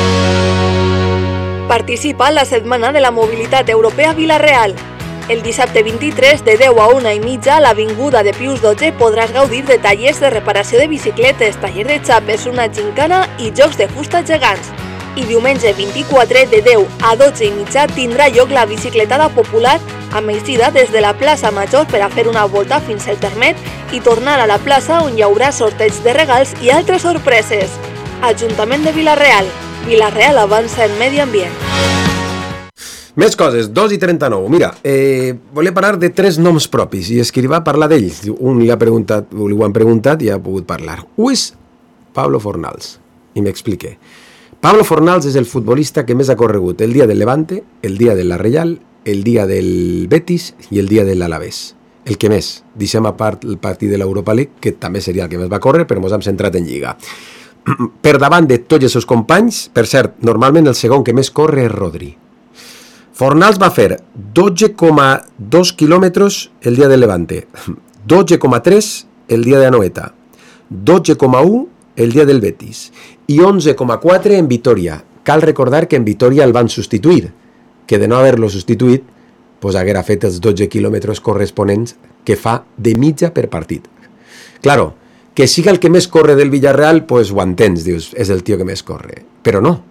Participa en la Setmana de la Mobilitat Europea Vila-real. El dissabte 23, de 10 a 1:30, a l'Avinguda de Pius XII podràs gaudir de tallers de reparació de bicicletes, taller de xapes, una gincana i jocs de fusta gegants. I diumenge 24, de 10 a 12:30, tindrà lloc la bicicletada popular amb eixida des de la plaça Major per a fer una volta fins al Termet i tornar a la plaça on hi haurà sorteig de regals i altres sorpreses. Ajuntament de Vila-real. Vila-real avança en medi ambient. Més coses, 2:39. Mira, volia parlar de 3 noms propis i és que li va parlar d'ells. Un li han preguntat i ha pogut parlar. Un és Pablo Fornals. I m'explique. Pablo Fornals és el futbolista que més ha corregut el dia del Levante, el dia de la Reial, el dia del Betis i el dia de l'Alavés. El que més. Deixem a part el partit de l'Europa League, que també seria el que més va córrer, però ens hem centrat en Lliga. Per davant de tots els seus companys, per cert, normalment el segon que més corre és Rodri. Fornals va fer 12,2 quilòmetres el dia del Levante, 12,3 el dia de Anoeta, 12,1 el dia del Betis i 11,4 en Vitoria. cal recordar que en Vitoria el van substituir, que de no haver-lo substituït, pues haguera fet els 12 quilòmetres corresponents que fa de mitja per partit. Claro, que siga el que més corre del Villarreal, pues ho entens, dius, és el tio que més corre. Però no,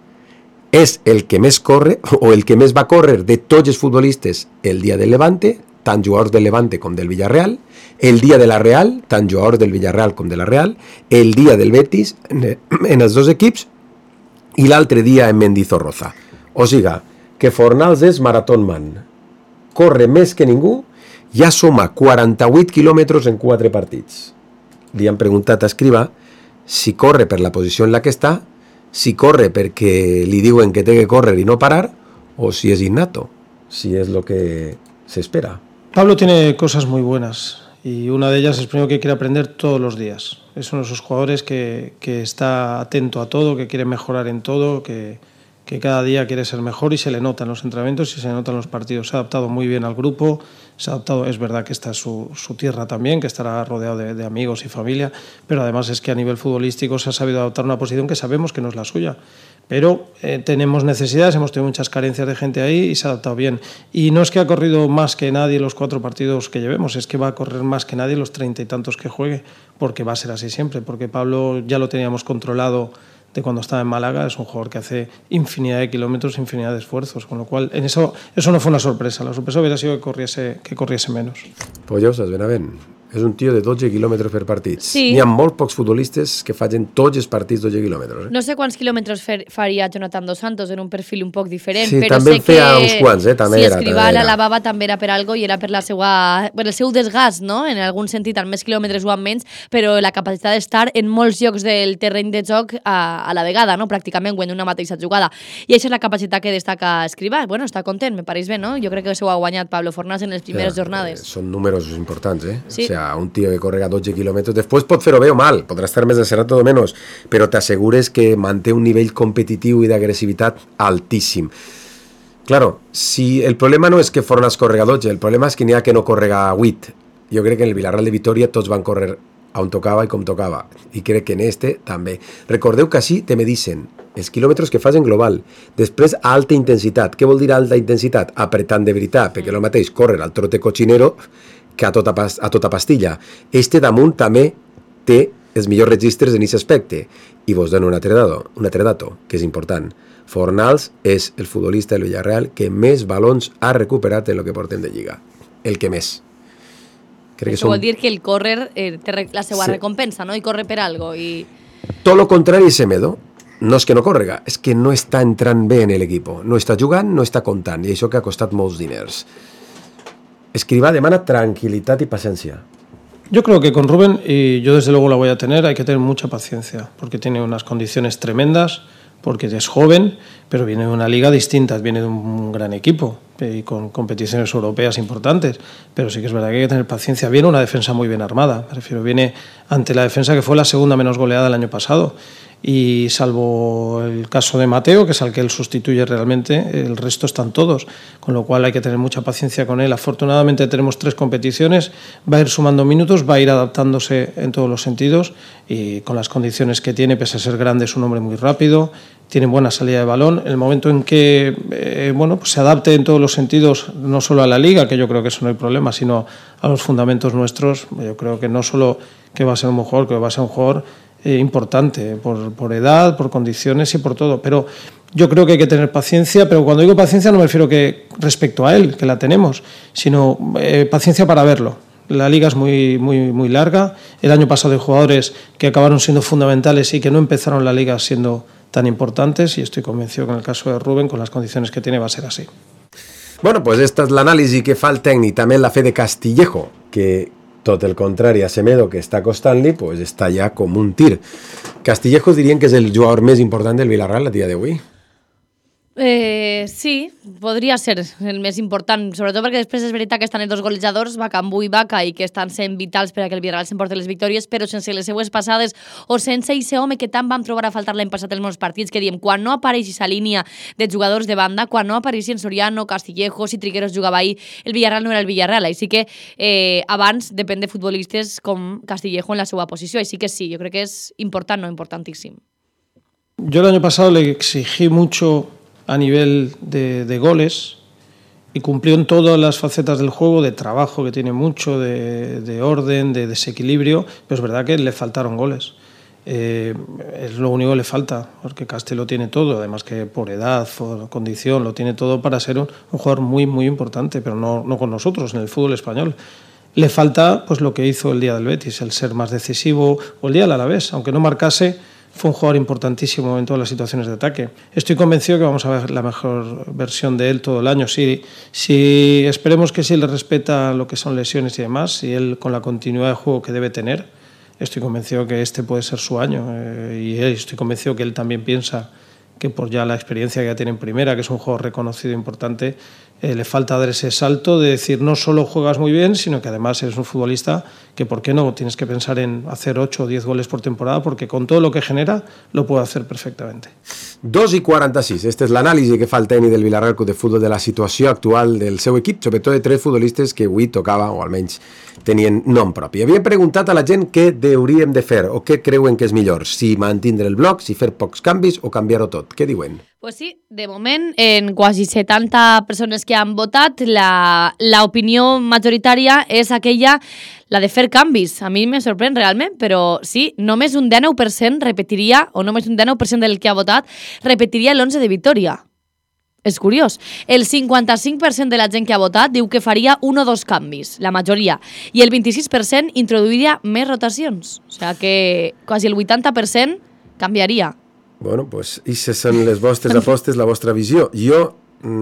és el que més corre, o el que més va córrer de tots els futbolistes el dia del Levante, tant jugadors del Levante com del Villarreal, el dia de la Real, tant jugadors del Villarreal com de la Real, el dia del Betis, en els dos equips, i l'altre dia en Mendizorroza. O siga, que Fornals és maratonman, corre més que ningú, ja suma 48 quilòmetres en 4 partits. Li han preguntat a Escrivà si corre per la posició en la que està, si corre perquè li diuen que té que córrer i no parar, o si es innato, si es lo que se espera. Pablo tiene cosas muy buenas y una de ellas es primero que quiere aprender todos los días. Es uno de esos jugadores que está atento a todo, que quiere mejorar en todo, que cada día quiere ser mejor y se le nota en los entrenamientos y se le nota en los partidos. Se ha adaptado muy bien al grupo, se ha adaptado, es verdad que esta es su tierra también, que estará rodeado de amigos y familia, pero además es que a nivel futbolístico se ha sabido adaptar a una posición que sabemos que no es la suya. Pero tenemos necesidades, hemos tenido muchas carencias de gente ahí y se ha adaptado bien. Y no es que ha corrido más que nadie los 4 partidos que llevemos, es que va a correr más que nadie los 30 y tantos que juegue, porque va a ser así siempre, porque Pablo ya lo teníamos controlado de cuando estaba en Málaga, es un jugador que hace infinidad de kilómetros, infinidad de esfuerzos, con lo cual en eso no fue una sorpresa, la sorpresa hubiera sido que corriese menos. Pues ja ho saps, Benavent, és un tio de 12 quilòmetres per partit. Sí. N'hi ha molt pocs futbolistes que facin tots els partits 12 quilòmetres. No sé quants quilòmetres faria Jonathan Dos Santos en un perfil un poc diferent, sí, però també sé que uns quants, també si era, Escrivà la lavava també era per algo i era per el seu desgast, no? En algun sentit, amb més quilòmetres o amb menys, però la capacitat d'estar en molts llocs del terreny de joc a la vegada, no? Pràcticament, o en una mateixa jugada. I això és la capacitat que destaca Escrivà. Bueno, està content, me pareix bé, no? Jo crec que s'ho ha guanyat Pablo Fornals en les primeres jornades. Són números importants, Sí. O sea, un tío que corre a 12 kilómetros, después pot fer-ho bé o mal, podrà estar més descerrat o menos, però t'assegures que manté un nivell competitiu i d'agressivitat altíssim. Claro, si el problema no és que Fornals correga 12, el problema és que n'hi ha que no correga 8. Jo crec que en el Villarreal de Vitoria tots van córrer on tocava i com tocava, i crec que en este també. Recordeu que així te medicen els quilòmetres que fas en global, després a alta intensitat. Què vol dir alta intensitat? Apretant de veritat, perquè el mateix córrer al trote cochinero que a tota pastilla. Este damunt també té els millors registres en aquest aspecte. I vos dono un altre dato, que és important. Fornals és el futbolista del Villarreal que més balons ha recuperat en el que portem de Lliga. El que més. Això vol dir que el córrer té la seva recompensa, no? I corre per algo. Tot lo contrari és Semedo. No és que no córrega, és que no està entrant bé en l'equip. No està jugant, no està comptant. I això que ha costat molts diners. Escrivá demanda tranquilidad y paciencia. Yo creo que con Rubén, y yo desde luego la voy a tener, hay que tener mucha paciencia, porque tiene unas condiciones tremendas, porque es joven, pero viene de una liga distinta, viene de un gran equipo y con competiciones europeas importantes, pero sí que es verdad que hay que tener paciencia. Viene una defensa muy bien armada, me refiero, viene ante la defensa que fue la segunda menos goleada el año pasado, y salvo el caso de Mateo, que es al que él sustituye realmente, el resto están todos, con lo cual hay que tener mucha paciencia con él. Afortunadamente tenemos 3 competiciones, va a ir sumando minutos, va a ir adaptándose en todos los sentidos y con las condiciones que tiene, pese a ser grande, es un hombre muy rápido, tiene buena salida de balón. El momento en que pues se adapte en todos los sentidos, no solo a la liga, que yo creo que eso no hay problema, sino a los fundamentos nuestros, yo creo que no solo que va a ser un jugador, que va a ser un jugador importante por edad, por condiciones y por todo, pero yo creo que hay que tener paciencia, pero cuando digo paciencia no me refiero que respecto a él, que la tenemos, sino paciencia para verlo. La liga es muy larga. El año pasado hay jugadores que acabaron siendo fundamentales y que no empezaron la liga siendo tan importantes, y estoy convencido que en el caso de Rubén, con las condiciones que tiene, va a ser así. Bueno, pues esta és l'anàlisi que fa el tècnic, també la fe de Castillejo, que tot el contrari a Semedo, que està costant-li, pues està ja com un tir. Castillejo dirien que és el jugador més important del Villarreal a dia d'avui. Sí, podria ser el més important, sobretot perquè després és veritat que estan els 2 golejadors, Bacambú i Baca, i que estan sent vitals per a que el Villarreal s'emporti les victòries, però sense les seues passades o sense aquest home que tant vam trobar a faltar l'any passat en molts partits, que diem, quan no apareix aquesta línia de jugadors de banda, quan no apareixien Soriano, Castillejo, si Trigueros jugava ahí, el Villarreal no era el Villarreal, així que abans depèn de futbolistes com Castillejo en la seva posició, així que sí, jo crec que és important, no importantíssim. Yo el año pasado le exigí mucho a nivel de goles y cumplió en todas las facetas del juego, de trabajo, que tiene mucho, de orden, de desequilibrio, pero es verdad que le faltaron goles. Es lo único que le falta, porque Castelo tiene todo, además que por edad, por condición, lo tiene todo para ser un jugador muy, muy importante, pero no con nosotros, en el fútbol español. Le falta pues lo que hizo el día del Betis, el ser más decisivo, o el día del Alavés, aunque no marcase, fue un jugador importantísimo en todas las situaciones de ataque. Estoy convencido que vamos a ver la mejor versión de él todo el año. Sí, esperemos que si le respeta lo que son lesiones y demás, y él con la continuidad de juego que debe tener, estoy convencido que este puede ser su año. Y estoy convencido que él también piensa que por ya la experiencia que ya tiene en primera, que es un jugador reconocido e importante, le falta dar ese salto de decir no solo juegas muy bien, sino que además eres un futbolista que por qué no tienes que pensar en hacer 8 o 10 goles por temporada, porque con todo lo que genera lo puede hacer perfectamente. 2:46. Este és l'anàlisi que fa el tècnic del Villarreal Club de Futbol de la situació actual del seu equip, sobretot de 3 futbolistes que avui tocava, o almenys tenien nom propi. Havia preguntat a la gent què hauríem de fer o què creuen que és millor, si mantindre el bloc, si fer pocs canvis o canviar-ho tot. Què diuen? Pues sí, de moment, en quasi 70 persones que han votat, la opinió majoritària és aquella, la de fer canvis. A mi me sorprèn realment, però sí, només un 19% repetiria, o només un 19% del que ha votat, repetiria l'11 de Victòria. És curiós. El 55% de la gent que ha votat diu que faria 1 o 2 canvis, la majoria, i el 26% introduiria més rotacions. O sigui que quasi el 80% canviaria. Bueno, pues aquestes són les vostres apostes, la vostra visió. Jo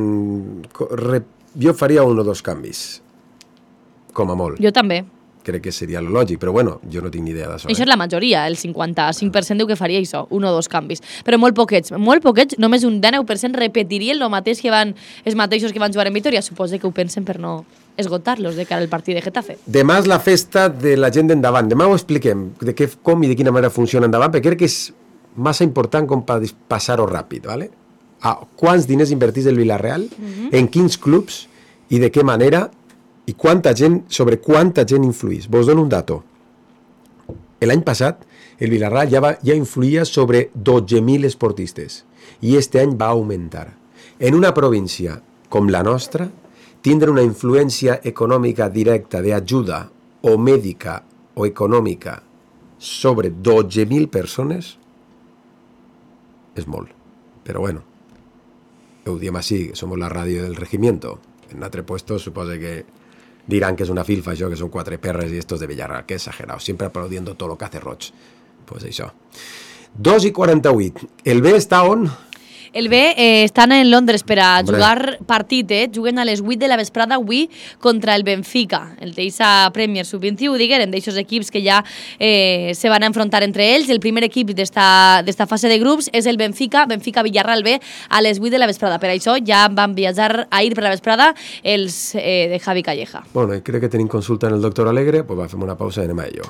faria 1 o 2 canvis, com a molt. Jo també. Crec que seria lo lògic, però bueno, jo no tinc ni idea d'això. Això és la majoria, el 55% diu que faria això, 1 o 2 canvis. Però molt poquets, només un 19% repetirien el mateix que els mateixos que van jugar en Vitoria. Suposo que ho pensen per no esgotar-los de cara al partit de Getafe. Demà és la festa de la gent d'endavant. Demà ho expliquem, com i de quina manera funciona endavant, perquè crec que és massa important com per passar-ho ràpid, ¿vale? Quants diners invertís el Villarreal, en quins clubs i de què manera, i sobre quanta gent influís. Vos dono un dato. L'any passat, el Villarreal ja influïa sobre 12.000 esportistes i este any va augmentar. En una província com la nostra, tindre una influència econòmica directa d'ajuda o mèdica o econòmica sobre 12.000 persones és molt. Però bueno, ho diem així, som la ràdio del regimiento. En altre puesto suposa que dirán que es una filfa això, que son 4 perres i estos de Villarreal, que exagerado, siempre aplaudiendo todo lo que hace Roig. Pues això. 2:48. El B està on? El B estan en Londres per a jugar partit, juguen a les 8 de la vesprada avui contra el Benfica, el d'eixa Premier Sub-21, diguem, d'eixos equips que ja se van a enfrontar entre ells. El primer equip d'esta fase de grups és el Benfica Villarreal B, a les 8 de la vesprada. Per això ja van viatjar ahir per la vesprada els de Javi Calleja. Bueno, i crec que tenim consulta en el doctor Alegre, pues va a fer una pausa y anem a ello.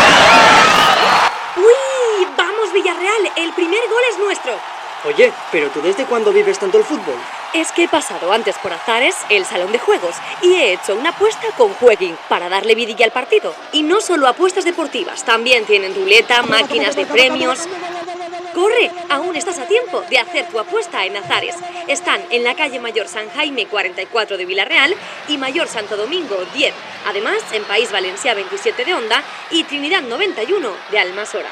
¡Uy! ¡Vamos, Villarreal! El primer gol es nuestro. Oye, ¿pero tú desde cuándo vives tanto el fútbol? Es que he pasado antes por Azares, el salón de juegos, y he hecho una apuesta con Jueguin para darle vidilla al partido. Y no solo apuestas deportivas, también tienen ruleta, máquinas de premios. ¡Corre! Aún estás a tiempo de hacer tu apuesta en Azares. Están en la calle Mayor San Jaime 44 de Villarreal y Mayor Santo Domingo 10. Además, en País Valencià 27 de Onda y Trinidad 91 de Almassora.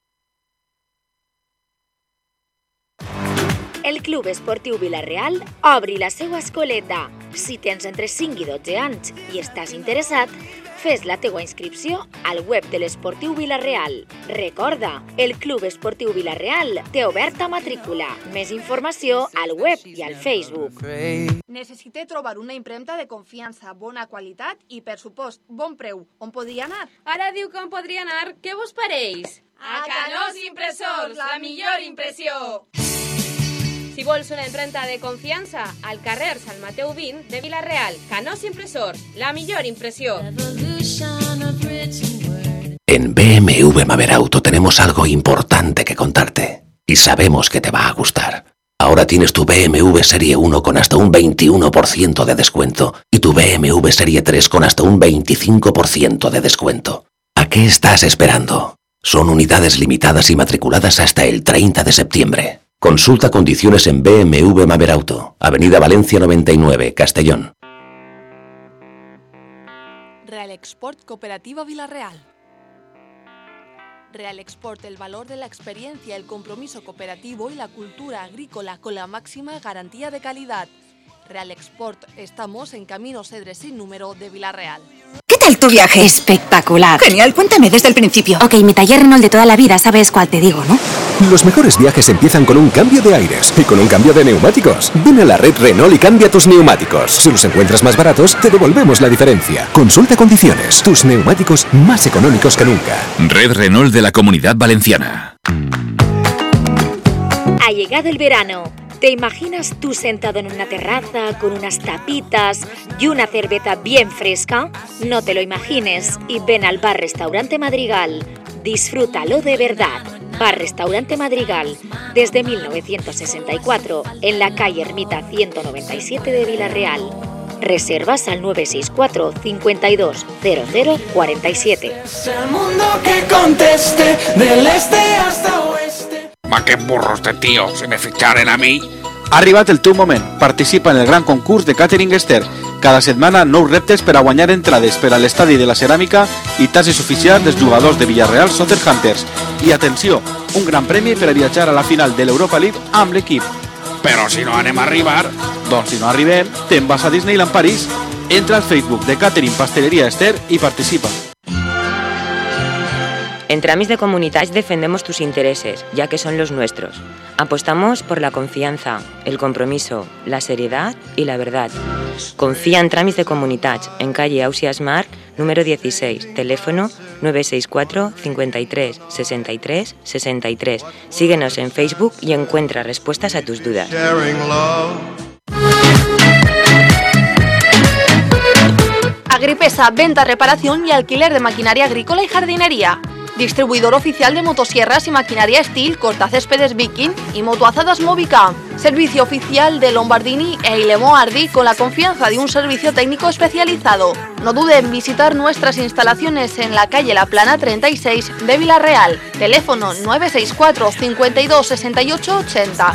El Club Esportiu Villarreal obri la seva escoleta. Si tens entre 5 i 12 anys i estàs interessat, fes la teua inscripció al web de l'Esportiu Villarreal. Recorda, el Club Esportiu Villarreal té oberta matrícula. Més informació al web i al Facebook. Necessite trobar una impremta de confiança, bona qualitat i, per supost, bon preu. On podria anar? Ara diu que on podria anar. Què vos pareix? A Canós Impressors, la millor impressió! Si vols una impremta de confiança, al carrer Sant Mateu 20 de Villarreal. Canós Impressors, la millor impressió. En BMW Maver Auto tenemos algo importante que contarte. Y sabemos que te va a gustar. Ahora tienes tu BMW Serie 1 con hasta un 21% de descuento. Y tu BMW Serie 3 con hasta un 25% de descuento. ¿A qué estás esperando? Son unidades limitadas y matriculadas hasta el 30 de septiembre. Consulta condiciones en BMW Mamerauto, Avenida Valencia 99, Castellón. Real Export Cooperativa Vilarreal. Real Export, el valor de la experiencia, el compromiso cooperativo y la cultura agrícola con la máxima garantía de calidad. Real Export, estamos en Camino Cedres sin número de Vilarreal. ¿Qué tal tu viaje? Espectacular. Genial, cuéntame desde el principio. Ok, mi taller Renault de toda la vida, sabes cuál te digo, ¿no? Los mejores viajes empiezan con un cambio de aires y con un cambio de neumáticos. Ven a la red Renault y cambia tus neumáticos. Si los encuentras más baratos, te devolvemos la diferencia. Consulta condiciones. Tus neumáticos más económicos que nunca. Red Renault de la Comunidad Valenciana. Ha llegado el verano. ¿Te imaginas tú sentado en una terraza con unas tapitas y una cerveza bien fresca? No te lo imagines y ven al Bar-Restaurante Madrigal. Disfrútalo de verdad. Bar-Restaurante Madrigal, desde 1964, en la calle Ermita 197 de Vilarreal. Reservas al 964 52 00 47. El mundo que conteste, del este hasta oeste. Ma que burros de tio, si me ficharen a mi. Ha arribat el teu moment. Participa en el gran concurs de Catering Esther. Cada setmana, nous reptes per a guanyar entrades per a l'estadi de la ceràmica i tasses oficials dels jugadors de Villarreal Soccer Hunters. I atenció, un gran premi per a viatjar a la final de l'Europa League amb l'equip. Però si no anem a arribar... Doncs si no arribem, te'n vas a Disneyland París. Entra al Facebook de Catering Pastelería Esther y participa. En Tramis de Comunitats defendemos tus intereses, ya que son los nuestros. Apostamos por la confianza, el compromiso, la seriedad y la verdad. Confía en Tramis de Comunitats, en calle Ausias Marc, número 16, teléfono 964 53 63 63. Síguenos en Facebook y encuentra respuestas a tus dudas. Agripesa, venta, reparación y alquiler de maquinaria agrícola y jardinería. Distribuidor oficial de motosierras y maquinaria Steel, cortacéspedes Viking y motoazadas Movica. Servicio oficial de Lombardini e Ilemo Ardi con la confianza de un servicio técnico especializado. No dude en visitar nuestras instalaciones en la calle La Plana 36 de Vilarreal. Teléfono 964 52 68 80.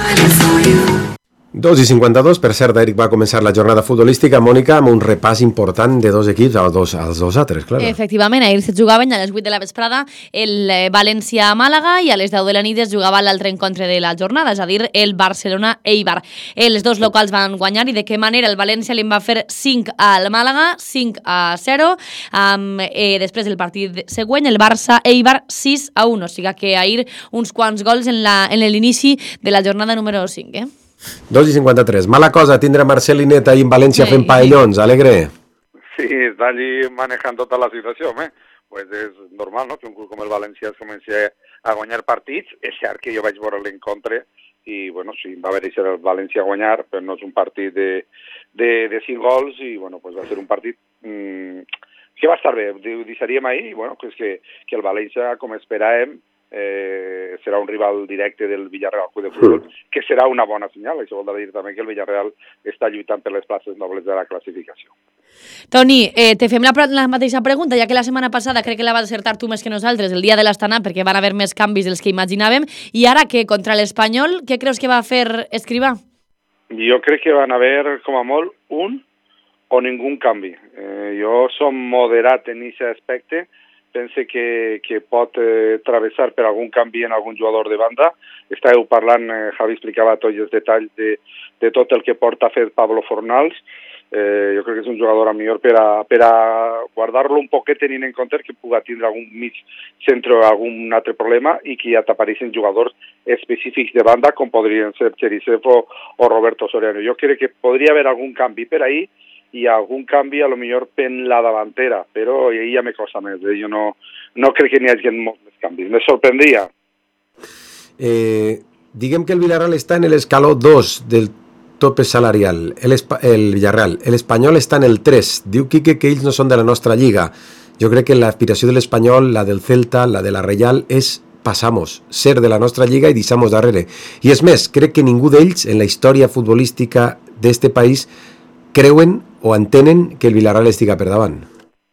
2:52, per cert, Eric, va començar la jornada futbolística, Mònica, amb un repàs important de dos equips, als dos altres, clar. Efectivament, ahir se jugaven a les 8 de la vesprada el València-Màlaga i a les 10 de la nit es jugava l'altre encontre de la jornada, és a dir, el Barcelona-Eibar. Els dos locals van guanyar i de què manera el València li va fer 5 al Màlaga, 5-0, després del partit següent, el Barça-Eibar 6-1, o sigui que ahir uns quants gols en l'inici de la jornada número 5, 2:53. Mala cosa tindre Marcel Inet ahí en València fent paellons, Alegre. Sí, està allí manejant tota la situació, pues és normal, no?, que un club com el València es comenci a guanyar partits. És cert que jo vaig veure l'encontre i, bueno, sí, va haver-hi el València a guanyar, però no és un partit de 5 gols i, bueno, pues va ser un partit que va estar bé. Ho deixaríem ahir, i, bueno, que és que el València, com esperàvem, serà un rival directe del Villarreal Club de Futbol, que serà una bona senyal. Això vol dir també que el Villarreal està lluitant per les places nobles de la classificació. Toni, te fem la mateixa pregunta, ja que la setmana passada crec que la vas acertar tu més que nosaltres, el dia de l'Astana, perquè van haver més canvis dels que imaginàvem, i ara que contra l'Espanyol, què creus que va fer Escrivà? Jo crec que van haver, com a molt, un o ningú canvi. Jo som moderat en aquest aspecte. Pense que pot travessar per algun canvi en algun jugador de banda. Estàveu parlant, Javi explicava tots els detalls de tot el que porta a fer Pablo Fornals. Jo crec que és un jugador millor per a guardar-lo un poquet tenint en compte que pugui tindre algun mig centre o algun altre problema i que ja t'apareixen jugadors específics de banda com podrien ser Cherisev o Roberto Soriano. Jo crec que podria haver algun canvi per ahí i algun canvi a lo millor en la davantera, però ahir ja me costa més. Jo no crec que n'hi hagi molts més canvis. Me sorprendria. Diguem que el Villarreal està en l'escaló 2 del tope salarial, el Villarreal. L'Espanyol està en el 3. Diu Quique que ells no són de la nostra lliga. Jo crec que l'aspiració de l'Espanyol, la del Celta, la de la Reial, és passamos, ser de la nostra lliga i deixamos darrere. I és més, crec que ningú d'ells en la història futbolística d'este país creuen o entenen que el Villarreal estiga per davant.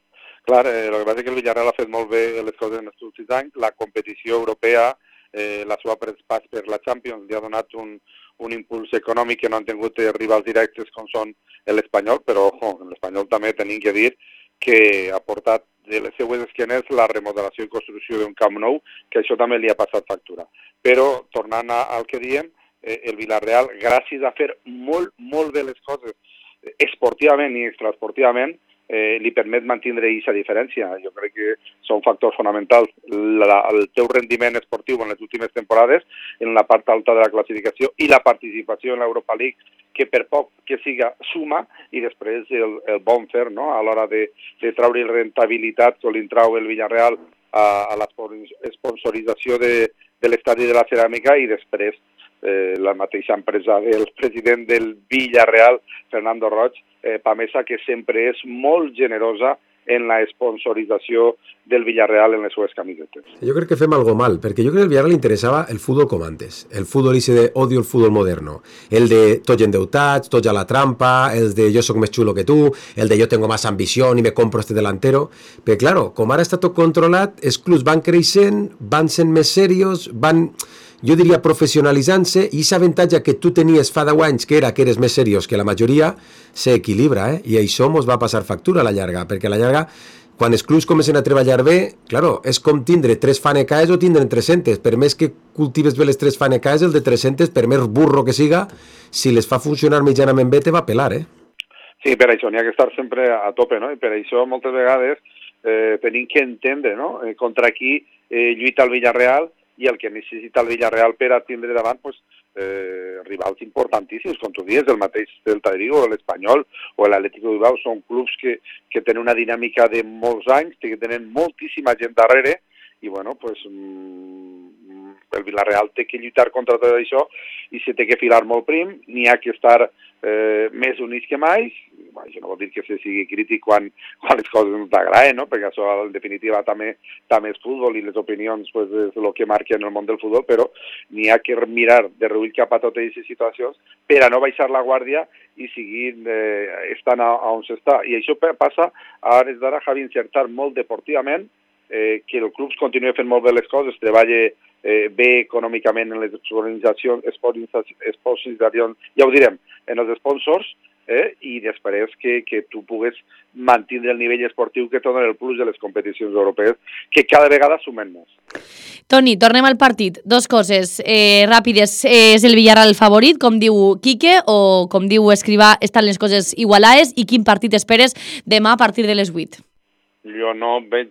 Clar, el que passa és que el Villarreal ha fet molt bé les coses en els últims anys. La competició europea, la seva pas per la Champions, li ha donat un impuls econòmic que no han tingut rivals directes com són l'Espanyol, però ojo, l'Espanyol també tenim que dir que ha portat de les seues esquenes la remodelació i construcció d'un camp nou, que això també li ha passat factura. Però, tornant al que diem, el Villarreal, gràcies a fer molt bé les coses esportivament i extraesportivament, li permet mantindre aquesta diferència. Jo crec que són factors fonamentals. El teu rendiment esportiu en les últimes temporades, en la part alta de la classificació i la participació en l'Europa League, que per poc que siga suma, i després el bon fer, no?, a l'hora de treure rentabilitat que li trau el Villarreal a l'esponsorització de l'estadi de la Ceràmica, i després la mateixa empresa del president del Villarreal, Fernando Roig, Pamesa, que sempre és molt generosa en la sponsorització del Villarreal en les seues camisetes. Jo crec que fem algo mal, perquè jo crec que al Villarreal li interessava el futbol com antes, el futbol ese de odio el futbol moderno, el de tots endeutats, tots a la trampa, el de jo soc més xulo que tu, el de jo tengo más ambición y me compro este delantero, però claro, com ara està tot controlat, els clubs van creixent, van sent més serios, van, jo diria, professionalitzant-se, i aquest avantatge que tu tenies fa 10 anys, que era que eres més seriós que la majoria, s'equilibra, i això mos va passar factura a la llarga, perquè a la llarga, quan els clubs comencen a treballar bé, claro, és com tindre 3 fanecaes o tindre 300, per més que cultives bé les 3 fanecaes, el de 300, per més burro que siga, si les fa funcionar mitjanament bé, te va pelar, Sí, per això n'hi ha que estar sempre a tope, no? I per això moltes vegades tenim que entendre, no?, contra qui lluita el Villarreal, i el que necessita el Villarreal per a tindre davant rivals importantíssims, com tu dius, el mateix Celta de Vigo, l'Espanyol o l'Atlético de Bilbao, són clubs que tenen una dinàmica de molts anys, que tenen moltíssima gent darrere, i bueno, el Villarreal té que lluitar contra tot això i se té que filar molt prim, n'hi ha que estar més units que mai. Això no vol dir que se sigui crític quan les coses no t'agraden, no? Perquè això en definitiva també és futbol i les opinions és el que marquen el món del futbol, però n'hi ha que mirar de reüll cap a totes aquestes situacions per a no baixar la guàrdia i seguir estant on s'està. I això passa a hores d'ara, Javi, encertar molt deportivament, que el club continua fent molt bé les coses, treballa bé econòmicament en les exposicions, ja ho direm, en els sponsors, i després que tu pugues mantenir el nivell esportiu que dona el plus de les competicions europees, que cada vegada sumen més. Toni, tornem al partit. 2 coses ràpides. És el Villarreal el favorit, com diu Quique, o com diu Escrivà, estan les coses igualades, i quin partit esperes demà a partir de les 8? Jo no veig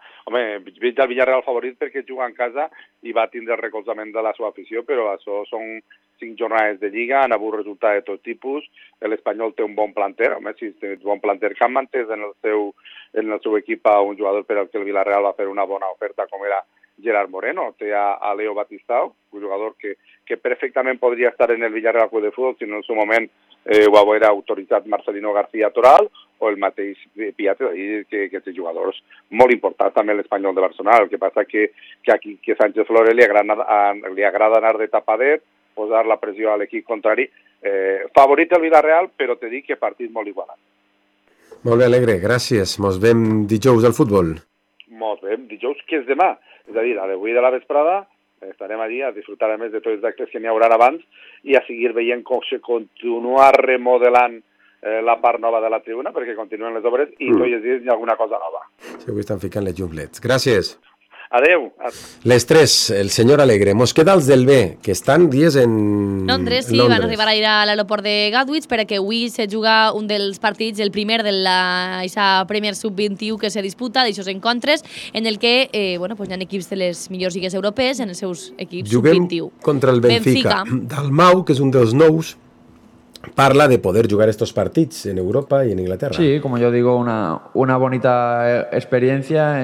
veig el Villarreal favorit perquè juga en casa i va tindre el recolzament de la seva afició, però això són 5 jornades de Lliga, han hagut resultats de tot tipus. L'Espanyol té un bon planter, si té un bon planter que han mantès en el seu equip a un jugador per al que el Villarreal va fer una bona oferta, com era Gerard Moreno. Té a Leo Batistao, un jugador que perfectament podria estar en el Villarreal Club de Futbol si en el seu moment ho haguera autoritzat Marcelino García Toral o el mateix Piatti, que té jugadors molt importants també l'Espanyol de Barcelona. El que passa que aquí que Sánchez Flores li agrada anar de tapadet, posar la pressió a l'equip contrari. Favorit el Villarreal, però te dic que partit molt igualat. Molt bé, Alegre, gràcies. Mos veiem dijous al futbol. Mos veiem dijous, que és demà. És a dir, a les 8 de la vesprada estarem allí a disfrutar més de tots els actes que n'hi haurà abans i a seguir veient com se continua remodelant la part nova de la tribuna, perquè continuen les obres i tots els dies hi ha alguna cosa nova. Sí, avui estan ficant les llumblets. Gràcies. Adeu. Les 3, el senyor Alegre. Mos queda els del B, que estan dies en Londres, sí, van arribar a ir a l'aeroport de Gatwick perquè avui se juga un dels partits, el primer de la Premier Sub-21 que se disputa, d'aixòs encontres, en el que hi ha equips de les millors lligues europees en els seus equips Sub-21. Juguem contra el Benfica. Dalmau, que és un dels nous, parla de poder jugar estos partidos en Europa y en Inglaterra. Sí, como yo digo, una bonita experiencia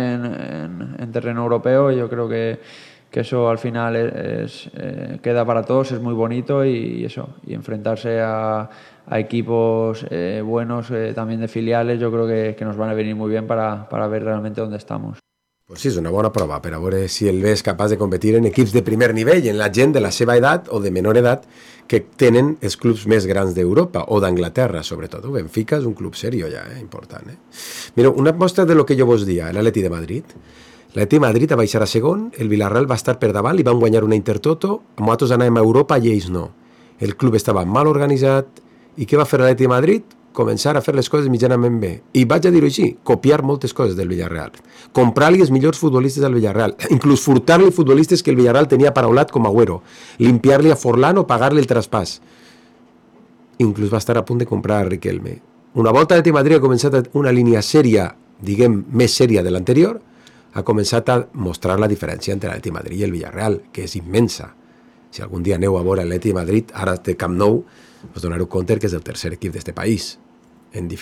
en terreno europeo. Yo creo que eso al final queda para todos, es muy bonito y enfrentarse a equipos buenos también de filiales, yo creo que nos van a venir muy bien para ver realmente dónde estamos. Pues sí, és una bona prova per a veure si el B és capaç de competir en equips de primer nivell, en la gent de la seva edat o de menor edat que tenen els clubs més grans d'Europa o d'Anglaterra, sobretot. Benfica és un club serio ja, important. Mira, una mostra de lo que jo vos dia, l'Atleti de Madrid. L'Atleti de Madrid va baixar a segon, el Villarreal va estar per davant i van guanyar una Intertoto, nosaltres anàvem a Europa i ells no. El club estava mal organitzat i què va fer l'Atleti de Madrid? Començar a fer les coses mitjanament bé. I vaig a dir-ho així, copiar moltes coses del Villarreal. Comprar-li els millors futbolistes al Villarreal. Inclús furtar-li futbolistes que el Villarreal tenia paraulat com Agüero. Limpiar-li a Forlán o pagar-li el traspàs. Inclús va estar a punt de comprar a Riquelme. Una volta l'Atleti de Madrid ha començat una línia sèria, diguem, més sèria de l'anterior, ha començat a mostrar la diferència entre l'Atleti de Madrid i el Villarreal, que és immensa. Si algun dia aneu a veure l'Atleti de Madrid, ara té Camp Nou, us donareu compte que és el tercer equip d'este país. En